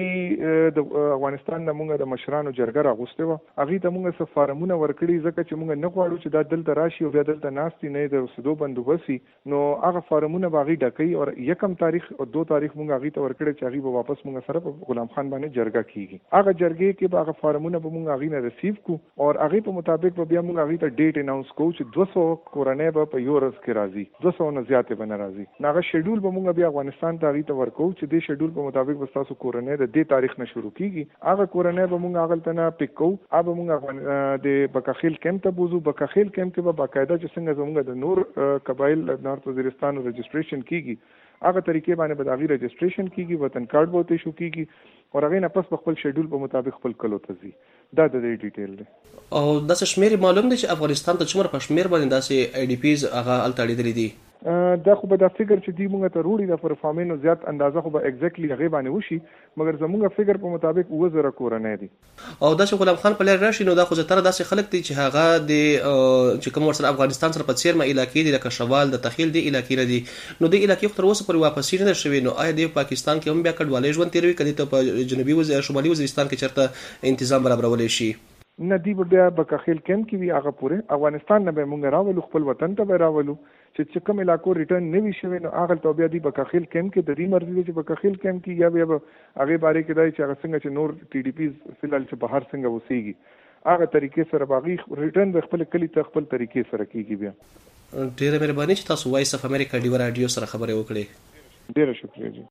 Speaker 14: هغه د افغانستان نه مونږ د مشرانو جرګه راغوسته و. هغه ته مونږ سفارمونه ورکړي ځکه چې مونږ نه غواړو چې دا دلته راشي او بیا دلته ناستي نه د سدو بندوبسي. نو هغه فارمونه باغی ډکې او 1 تاریخ او 2 تاریخ مونږ هغه ته ورکړي چې هغه به واپس مونږ سره په غلام خان باندې جرګه کیږي. هغه جرګې کې به هغه فارمونه به مونږ هغه نه ریسیو کو او هغه په مطابق به بیا مونږ هغه ته ډیټ اناونس کو چې 200 کورنۍ به په یو ورځ کې راځي. 200 نه زیاتې به نه راځي. ناغه شیډول به مونږ بیا افغانستان ته هغه ته ورکو چې د شیډول په مطابق به تاسو کورنۍ د دې تاریخ نه شروع کیږي. هغه کورنۍ به مونږ هغه تنه پک کو. هغه مونږ د بکخیل کیمپ ته بوزو. بکخیل کیمپ کې به باقاعده چې څنګه زموږ د نور قبایل نارت وزیرستان رجسټریشن کیږي هغه طریقې باندې به داغي رجسټریشن کیږي. وطن کارت به ته شو کیږي او هغه نه پس خپل شیډول په مطابق خپل کلو ته ځي. دا د دې ډیټیل دی.
Speaker 21: او د شمیر معلوم دی چې افغانستان ته څومره په شمیر باندې داسې آی ډی پیز هغه الټاړي دي.
Speaker 14: دا خو به دا فکر چې دی مونږ ته روړي د پرفارمینو زیات اندازه خو به ایگزیکټلی هغه باندې وشي مګر زمونږ فکر په مطابق 2000 کورنۍ دي.
Speaker 21: او دا چې غلام خان په لار راشي نو دا خو زتر داسې خلک دي چې هغه د چې کوم ورسره افغانستان سره په څیر ما علاقې دي لکه شوال د تخیل دی علاقې نه دي. نو د علاقې تر اوسه پر واپسی نه شوي. نو آیا د پاکستان کې هم بیا کډوالۍ ژوند تیروي کله ته په جنوبي شمالي وزیرستان کې چرته تنظیم برابرول شي؟
Speaker 14: ندی بیا بکخیل کیمپ کې وی هغه پوره افغانستان نه به مونږ راولو خپل وطن ته به راولو چې کوم علاقو ریټرن نه وي شوی نو هغه ته بیا دی بکخیل کیمپ کې د دې مرضی چې بکخیل کیمپ کې یا بیا هغه باره کې دای چې هغه څنګه چې نور ټي ډي پی فلال چې بهر څنګه وسیږي هغه طریقې سره باغی ریټرن د خپل کلی ته خپل طریقې سره کیږي بیا.
Speaker 21: ډیره مهرباني چې تاسو وایس اف امریکا ډیو رادیو سره خبرې وکړې.
Speaker 14: ډیره شکریہ جی.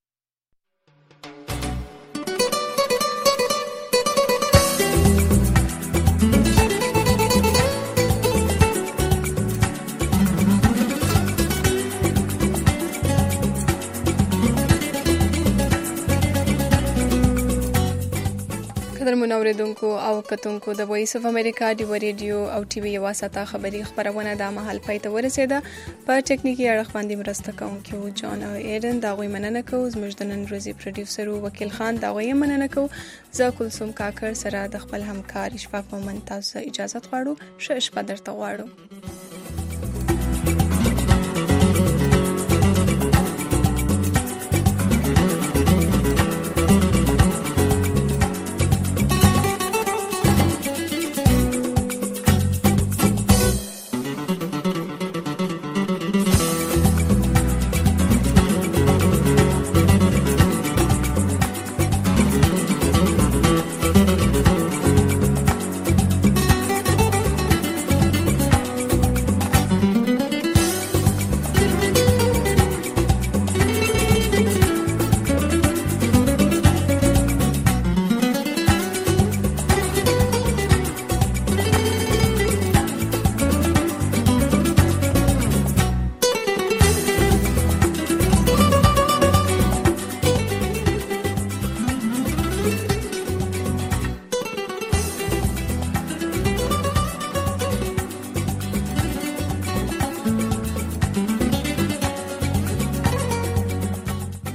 Speaker 2: قدرمن اوریدونکو او کتونکو د وایس اف امریکا د ریډیو او ټي وي واسطه خبری خبرونه د مهال پای ته ورسېده. په ټکنیکی اړخ باندې مرسته کوونکو جان او ایرن دا غوي مننه کوو. زموږ د نن ورځې پروډوسر وکیل خان دا غوي مننه کوو. زه کلثوم کاکړ سره د خپل همکار اشفاق مومن تاسو اجازه غواړو. ښه شپه درته غواړو.